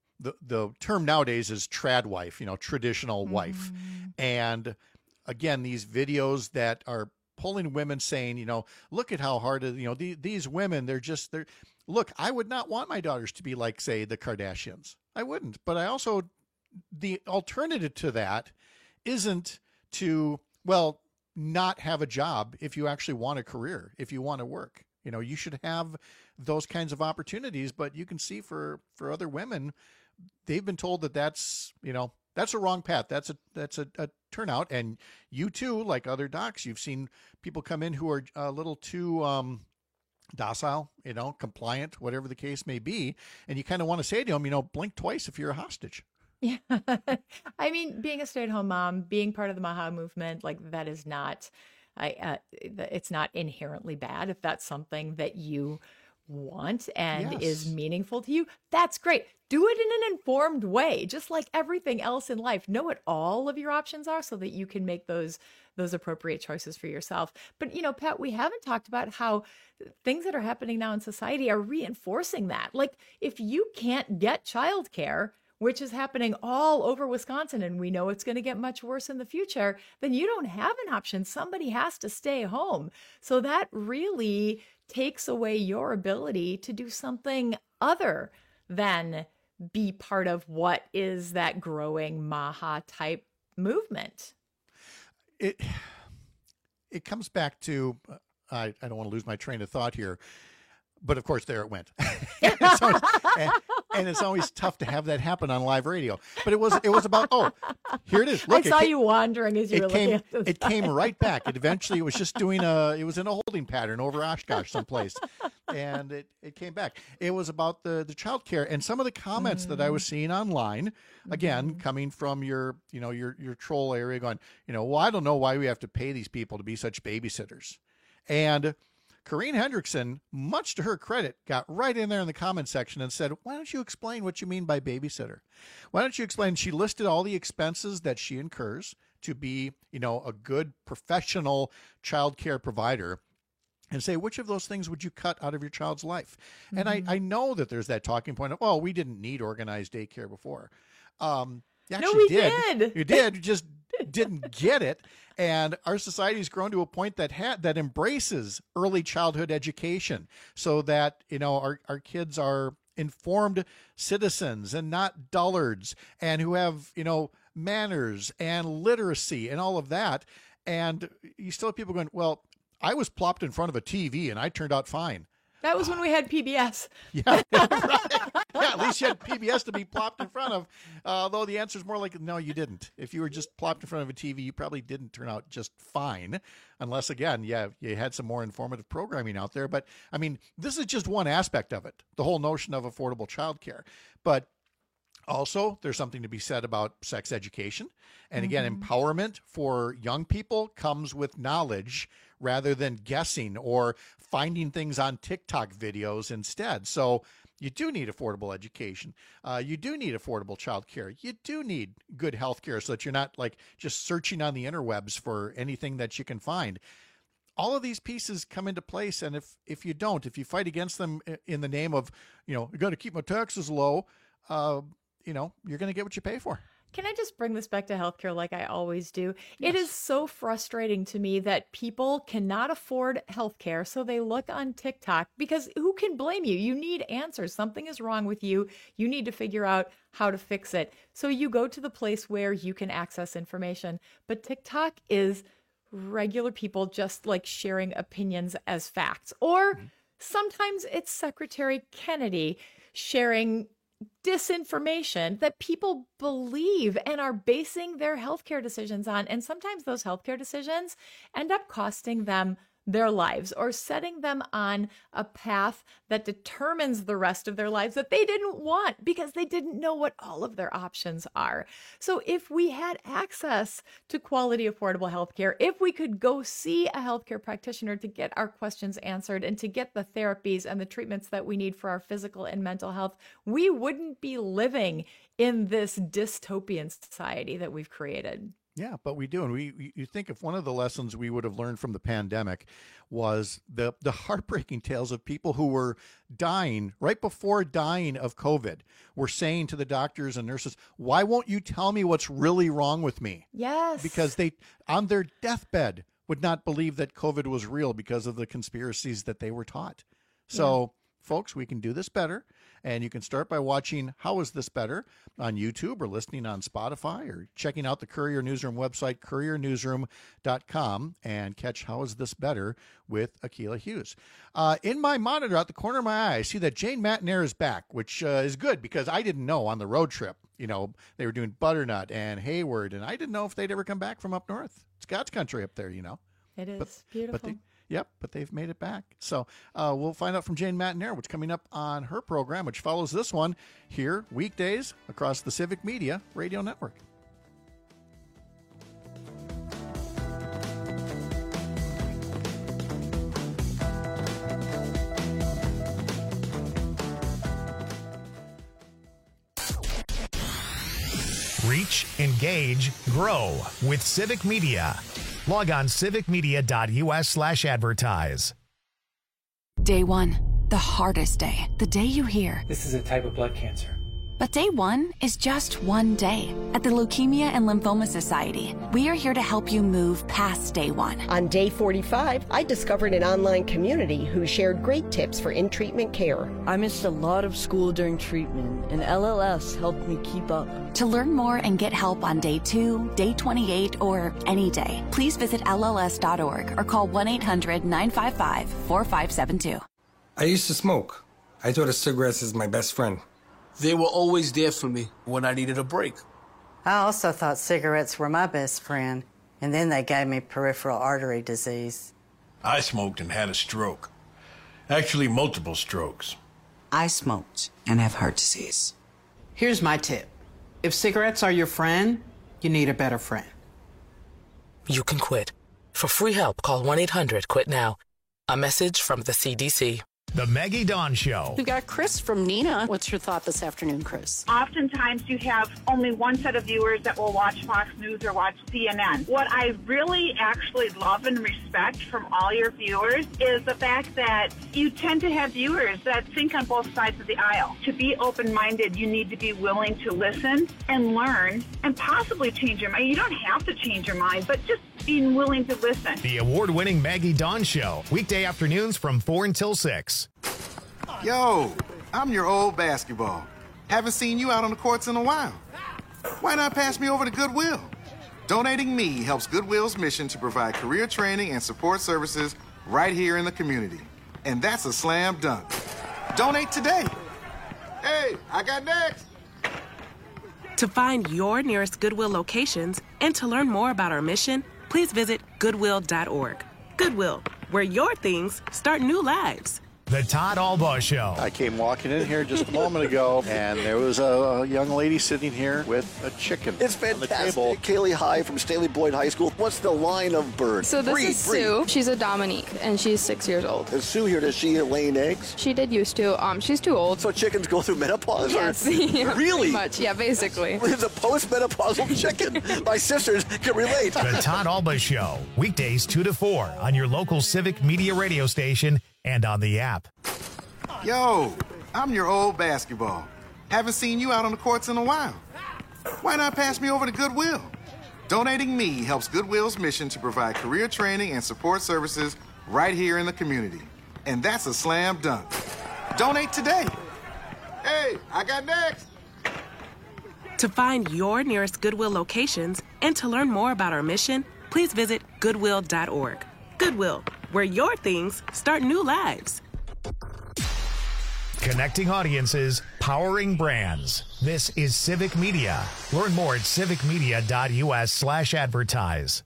term nowadays is trad wife, traditional wife. And again, these videos that are pulling women saying, look at how hard, these women, they're look, I would not want my daughters to be like, say, the Kardashians. I wouldn't. But I also, the alternative to that isn't to, not have a job if you actually want a career, if you want to work. You should have those kinds of opportunities, but you can see for other women, they've been told that that's a wrong path. That's a turnout. And you too, like other docs, you've seen people come in who are a little too docile, compliant, whatever the case may be. And you kind of want to say to them, blink twice if you're a hostage. Yeah. I mean, being a stay-at-home mom, being part of the MAHA movement, like, that is not, it's not inherently bad. If that's something that you want and is meaningful to you, that's great. Do it in an informed way, just like everything else in life. Know what all of your options are so that you can make those appropriate choices for yourself. But, Pat, we haven't talked about how things that are happening now in society are reinforcing that. Like, if you can't get childcare, which is happening all over Wisconsin, and we know it's going to get much worse in the future, then you don't have an option. Somebody has to stay home. So that really takes away your ability to do something other then be part of what is that growing MAHA type movement? It comes back to, I don't want to lose my train of thought here, but of course there it went. And it's always tough to have that happen on live radio. But it was about, here it is. Look, I saw you wandering as you were looking at this. It came right back. It was just doing it was in a holding pattern over Oshkosh someplace. And it came back. It was about the child care and some of the comments that I was seeing online, again, coming from your troll area going, well, I don't know why we have to pay these people to be such babysitters. And Corrine Hendrickson, much to her credit, got right in there in the comment section and said, why don't you explain what you mean by babysitter? Why don't you explain? She listed all the expenses that she incurs to be, a good professional child care provider and say, which of those things would you cut out of your child's life? And I know that there's that talking point of, we didn't need organized daycare before. No, we did. You did. You just didn't get it. And our society has grown to a point that embraces early childhood education so that, our kids are informed citizens and not dullards, and who have, manners and literacy and all of that. And you still have people going, well, I was plopped in front of a TV and I turned out fine. That was when we had PBS. Yeah, right. Yeah, at least you had PBS to be plopped in front of. Though the answer is more like, no, you didn't. If you were just plopped in front of a TV, you probably didn't turn out just fine. Unless, again, you had some more informative programming out there. But, I mean, this is just one aspect of it, the whole notion of affordable childcare. But also, there's something to be said about sex education. And again, empowerment for young people comes with knowledge rather than guessing or finding things on TikTok videos instead. So you do need affordable education. You do need affordable childcare. You do need good health care so that you're not like just searching on the interwebs for anything that you can find. All of these pieces come into place. And if you fight against them in the name of, you got to keep my taxes low, you're going to get what you pay for. Can I just bring this back to healthcare like I always do? Yes. It is so frustrating to me that people cannot afford healthcare, so they look on TikTok, because who can blame you? You need answers. Something is wrong with you. You need to figure out how to fix it. So you go to the place where you can access information. But TikTok is regular people just like sharing opinions as facts. Or sometimes it's Secretary Kennedy sharing disinformation that people believe and are basing their healthcare decisions on. And sometimes those healthcare decisions end up costing them their lives or setting them on a path that determines the rest of their lives that they didn't want because they didn't know what all of their options are. So if we had access to quality, affordable healthcare, if we could go see a healthcare practitioner to get our questions answered and to get the therapies and the treatments that we need for our physical and mental health, we wouldn't be living in this dystopian society that we've created. Yeah, but we do. And you think if one of the lessons we would have learned from the pandemic was the heartbreaking tales of people who were dying right before dying of COVID, were saying to the doctors and nurses, why won't you tell me what's really wrong with me? Yes. Because they, on their deathbed, would not believe that COVID was real because of the conspiracies that they were taught. So, folks, we can do this better. And you can start by watching How Is This Better on YouTube or listening on Spotify or checking out the Courier Newsroom website, couriernewsroom.com, and catch How Is This Better with Akilah Hughes. In my monitor out the corner of my eye, I see that Jane Matenaer is back, which is good because I didn't know on the road trip. They were doing Butternut and Hayward, and I didn't know if they'd ever come back from up north. It's God's country up there, It is beautiful. But they've made it back. So we'll find out from Jane Matenaer what's coming up on her program, which follows this one here weekdays across the Civic Media Radio Network. Reach, engage, grow with Civic Media. Log on civicmedia.us/advertise. Day one, the hardest day. The day you hear, this is a type of blood cancer. But day one is just one day. At the Leukemia and Lymphoma Society, we are here to help you move past day one. On day 45, I discovered an online community who shared great tips for in-treatment care. I missed a lot of school during treatment, and LLS helped me keep up. To learn more and get help on day 2, day 28, or any day, please visit LLS.org or call 1-800-955-4572. I used to smoke. I thought of cigarettes as my best friend. They were always there for me when I needed a break. I also thought cigarettes were my best friend, and then they gave me peripheral artery disease. I smoked and had a stroke. Actually, multiple strokes. I smoked and have heart disease. Here's my tip. If cigarettes are your friend, you need a better friend. You can quit. For free help, call 1-800-QUIT-NOW. A message from the CDC. The Maggie Dawn Show. We've got Chris from Neenah. What's your thought this afternoon, Chris? Oftentimes you have only one set of viewers that will watch Fox News or watch CNN. What I really actually love and respect from all your viewers is the fact that you tend to have viewers that think on both sides of the aisle. To be open-minded, you need to be willing to listen and learn and possibly change your mind. You don't have to change your mind, but just being willing to listen. The award-winning Maggie Dawn Show. Weekday afternoons from 4 until 6. Yo, I'm your old basketball. Haven't seen you out on the courts in a while. Why not pass me over to Goodwill? Donating me helps Goodwill's mission to provide career training and support services right here in the community. And that's a slam dunk. Donate today. Hey, I got next. To find your nearest Goodwill locations and to learn more about our mission, please visit Goodwill.org. Goodwill, where your things start new lives. The Todd Albaugh Show. I came walking in here just a moment ago, and there was a young lady sitting here with a chicken. It's fantastic. On the table. Kaylee High from Staley Boyd High School. What's the line of birds? So this is Sue. She's a Dominique, and she's 6 years old. Is Sue here? Does she laying eggs? She did used to. She's too old. So chickens go through menopause? Yes. Yeah, really? Pretty much. Yeah, basically. It's a postmenopausal chicken. My sisters can relate. The Todd Albaugh Show. Weekdays 2 to 4 on your local Civic Media radio station and on the app. Yo, I'm your old basketball. Haven't seen you out on the courts in a while. Why not pass me over to Goodwill? Donating me helps Goodwill's mission to provide career training and support services right here in the community. And that's a slam dunk. Donate today. Hey, I got next. To find your nearest Goodwill locations and to learn more about our mission, please visit Goodwill.org. Goodwill, where your things start new lives. Connecting audiences, powering brands. This is Civic Media. Learn more at civicmedia.us/advertise.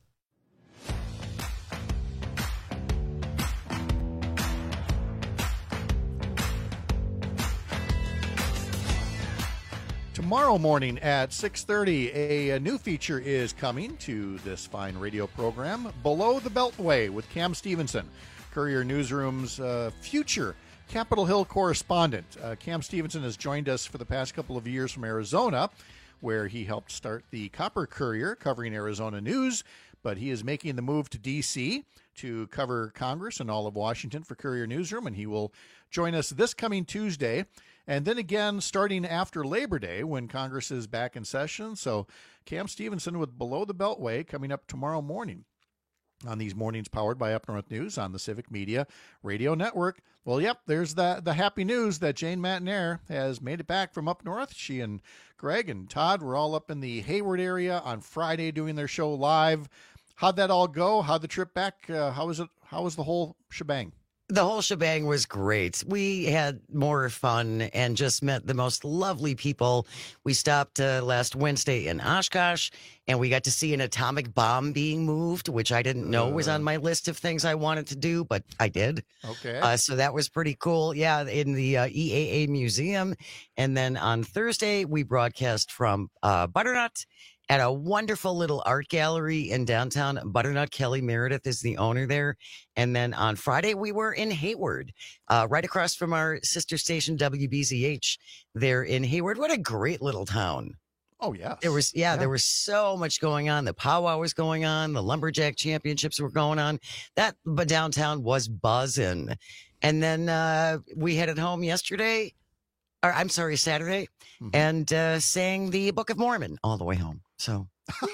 Tomorrow morning at 6:30, a new feature is coming to this fine radio program, Below the Beltway with Cam Stevenson, Courier Newsroom's future Capitol Hill correspondent. Cam Stevenson has joined us for the past couple of years from Arizona, where he helped start the Copper Courier, covering Arizona news, but he is making the move to D.C. to cover Congress and all of Washington for Courier Newsroom, and he will join us this coming Tuesday, and then again starting after Labor Day when Congress is back in session. So Cam Stevenson with Below the Beltway coming up tomorrow morning on these mornings powered by Up North News on the Civic Media Radio Network. Well, yep, there's the happy news that Jane Matenaer has made it back from up north. She and Greg and Todd were all up in the Hayward area on Friday doing their show live. How'd that all go? How'd the trip back? How was it? How was the whole shebang? The whole shebang was great. We had more fun and just met the most lovely people. We stopped last Wednesday in Oshkosh, and we got to see an atomic bomb being moved, which I didn't know was on my list of things I wanted to do, but I did. Okay. So that was pretty cool. Yeah, in the EAA Museum. And then on Thursday, we broadcast from Butternut at a wonderful little art gallery in downtown Butternut. Kelly Meredith is the owner there. And then on Friday, we were in Hayward, right across from our sister station, WBZH, there in Hayward. What a great little town. Oh, yeah. There was so much going on. The powwow was going on. The Lumberjack Championships were going on. But downtown was buzzing. And then we headed home yesterday. Saturday, and sang the Book of Mormon all the way home. So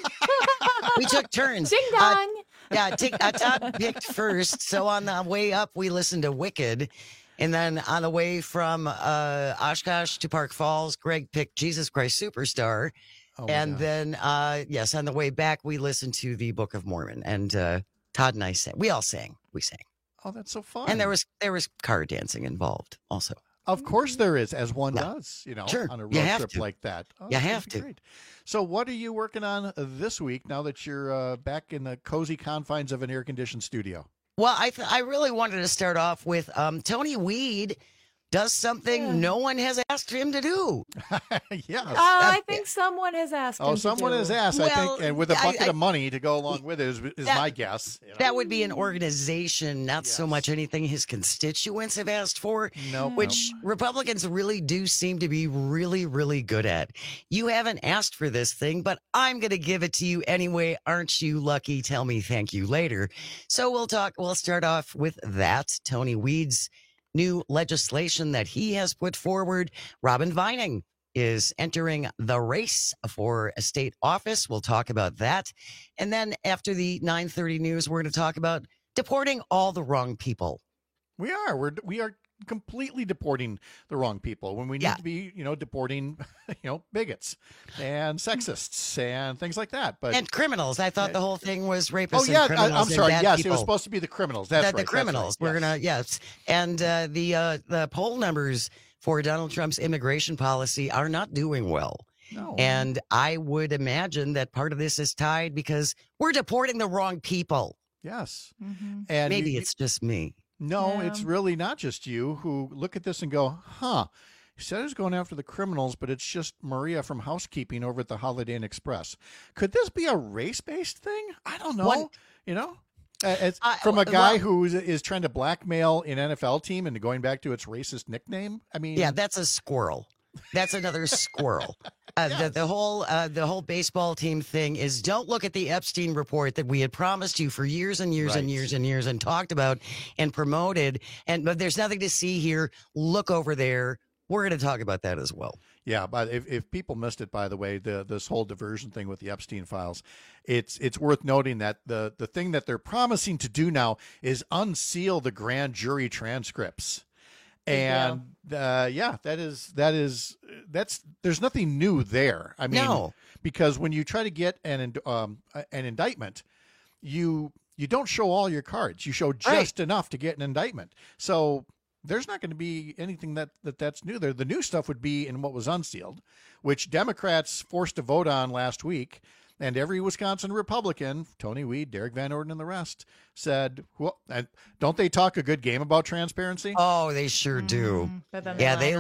we took turns. Ding dong. Todd picked first. So on the way up, we listened to Wicked. And then on the way from Oshkosh to Park Falls, Greg picked Jesus Christ Superstar. And then, on the way back, we listened to the Book of Mormon. And Todd and I sang. We all sang. We sang. Oh, that's so fun. And there was car dancing involved also. Of course there is, as one does, Sure. on a road trip to. like that. Oh, you have to. Great. So what are you working on this week now that you're back in the cozy confines of an air-conditioned studio? Well, I really wanted to start off with Tony Weed does something no one has asked him to do. Yes. I think someone has asked him someone to do. has asked, I think, and with a bucket of money to go along with it is my guess. That would be an organization, not so much anything his constituents have asked for, which Republicans really do seem to be really, really good at. You haven't asked for this thing, but I'm going to give it to you anyway. Aren't you lucky? Tell me thank you later. So we'll start off with that. Tony Weed's new legislation that he has put forward. Robin Vining is entering the race for a state office. We'll talk about that. And then after the 9:30 news, we're going to talk about deporting all the wrong people. We are completely deporting the wrong people when we need to be, deporting, bigots and sexists and things like that. And criminals. I thought the whole thing was rapists. Oh yeah, and criminals I'm sorry. And bad Yes, people. it was supposed to be the criminals. That's right. The criminals. That's right. We're gonna and the poll numbers for Donald Trump's immigration policy are not doing well. No. And I would imagine that part of this is tied because we're deporting the wrong people. Yes. Mm-hmm. And maybe it's just me. No, it's really not just you who look at this and go, he said he's going after the criminals, but it's just Maria from housekeeping over at the Holiday Inn Express. Could this be a race-based thing? I don't know. From a guy who is trying to blackmail an NFL team into going back to its racist nickname. I mean, yeah, that's a squirrel. That's another squirrel. The whole baseball team thing is don't look at the Epstein report that we had promised you for years and years and years and years and talked about and promoted. But there's nothing to see here. Look over there. We're going to talk about that as well. Yeah, but if people missed it, by the way, this whole diversion thing with the Epstein files, it's worth noting that the thing that they're promising to do now is unseal the grand jury transcripts. And that's there's nothing new there. I mean, because when you try to get an indictment, you don't show all your cards. You show just enough to get an indictment. So there's not going to be anything that's new there. The new stuff would be in what was unsealed, which Democrats forced a vote on last week. And every Wisconsin Republican, Tony Weed, Derek Van Orden, and the rest, said, well, don't they talk a good game about transparency? Oh, they sure do. They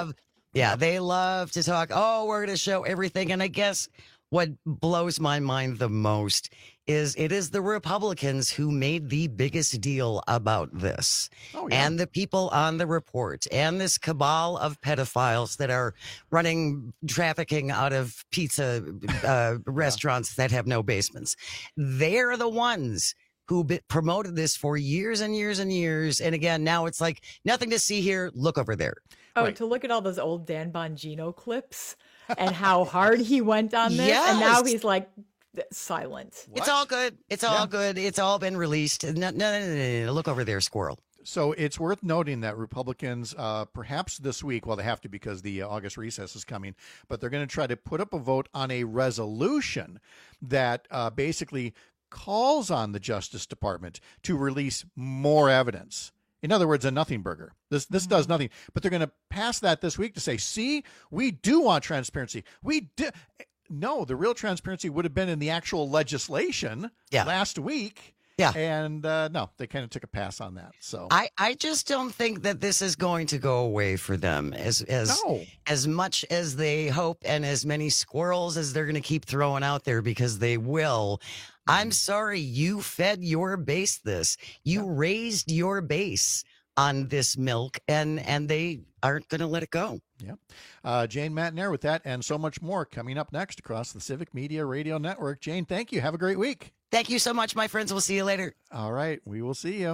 love to talk, we're going to show everything. And I guess what blows my mind the most is it is the Republicans who made the biggest deal about this. And the people on the report and this cabal of pedophiles that are running trafficking out of pizza restaurants that have no basements. They're the ones who promoted this for years and years and years. And again, now it's like nothing to see here. Look over there. To look at all those old Dan Bongino clips and how hard he went on this. Yes. And now he's like silent. What? It's all good. It's all good. It's all been released. No. Look over there, squirrel. So it's worth noting that Republicans, perhaps this week, well, they have to because the August recess is coming, but they're going to try to put up a vote on a resolution that basically calls on the Justice Department to release more evidence. In other words, a nothing burger. This does nothing. But they're going to pass that this week to say, see, we do want transparency. We do. No, the real transparency would have been in the actual legislation last week. Yeah. And no, they kind of took a pass on that. So I just don't think that this is going to go away for them as much as they hope and as many squirrels as they're going to keep throwing out there, because they will. I'm sorry, you fed your base this. You raised your base on this milk, and they aren't going to let it go. Yep. Jane Matnair with that and so much more coming up next across the Civic Media Radio Network. Jane, thank you. Have a great week. Thank you so much, my friends. We'll see you later. All right. We will see you.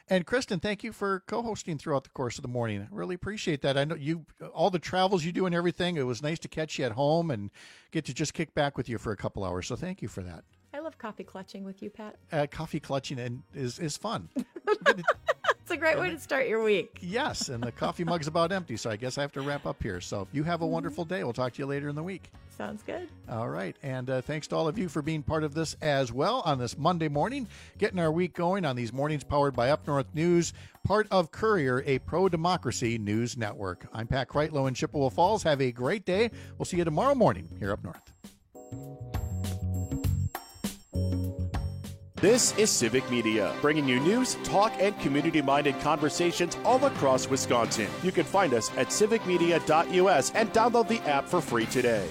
And Kristen, thank you for co-hosting throughout the course of the morning. I really appreciate that. I know all the travels you do and everything. It was nice to catch you at home and get to just kick back with you for a couple hours. So thank you for that. I love coffee clutching with you, Pat. Coffee clutching is fun. It's a great way to start your week. Yes, and the coffee mug's about empty, so I guess I have to wrap up here. So you have a wonderful day. We'll talk to you later in the week. Sounds good. All right, and thanks to all of you for being part of this as well on this Monday morning, getting our week going on these mornings powered by Up North News, part of Courier, a pro-democracy news network. I'm Pat Kreitlow in Chippewa Falls. Have a great day. We'll see you tomorrow morning here up north. This is Civic Media, bringing you news, talk, and community-minded conversations all across Wisconsin. You can find us at civicmedia.us and download the app for free today.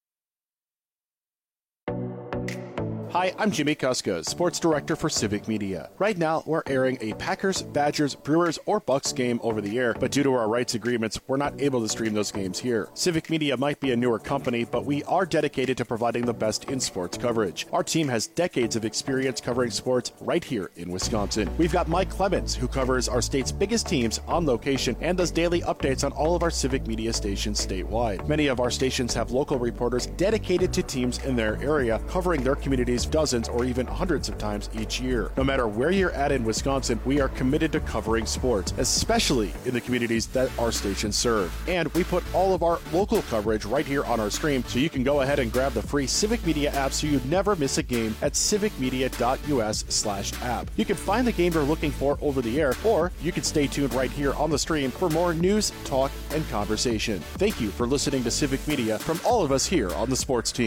Hi, I'm Jimmy Kuska, Sports Director for Civic Media. Right now, we're airing a Packers, Badgers, Brewers, or Bucks game over the air, but due to our rights agreements, we're not able to stream those games here. Civic Media might be a newer company, but we are dedicated to providing the best in sports coverage. Our team has decades of experience covering sports right here in Wisconsin. We've got Mike Clemens, who covers our state's biggest teams on location and does daily updates on all of our Civic Media stations statewide. Many of our stations have local reporters dedicated to teams in their area, covering their communities dozens or even hundreds of times each year. No matter where you're at in Wisconsin, we are committed to covering sports, especially in the communities that our stations serve. And we put all of our local coverage right here on our stream, so you can go ahead and grab the free Civic Media app so you never miss a game at civicmedia.us/app. You can find the game you're looking for over the air, or you can stay tuned right here on the stream for more news, talk, and conversation. Thank you for listening to Civic Media from all of us here on the sports team.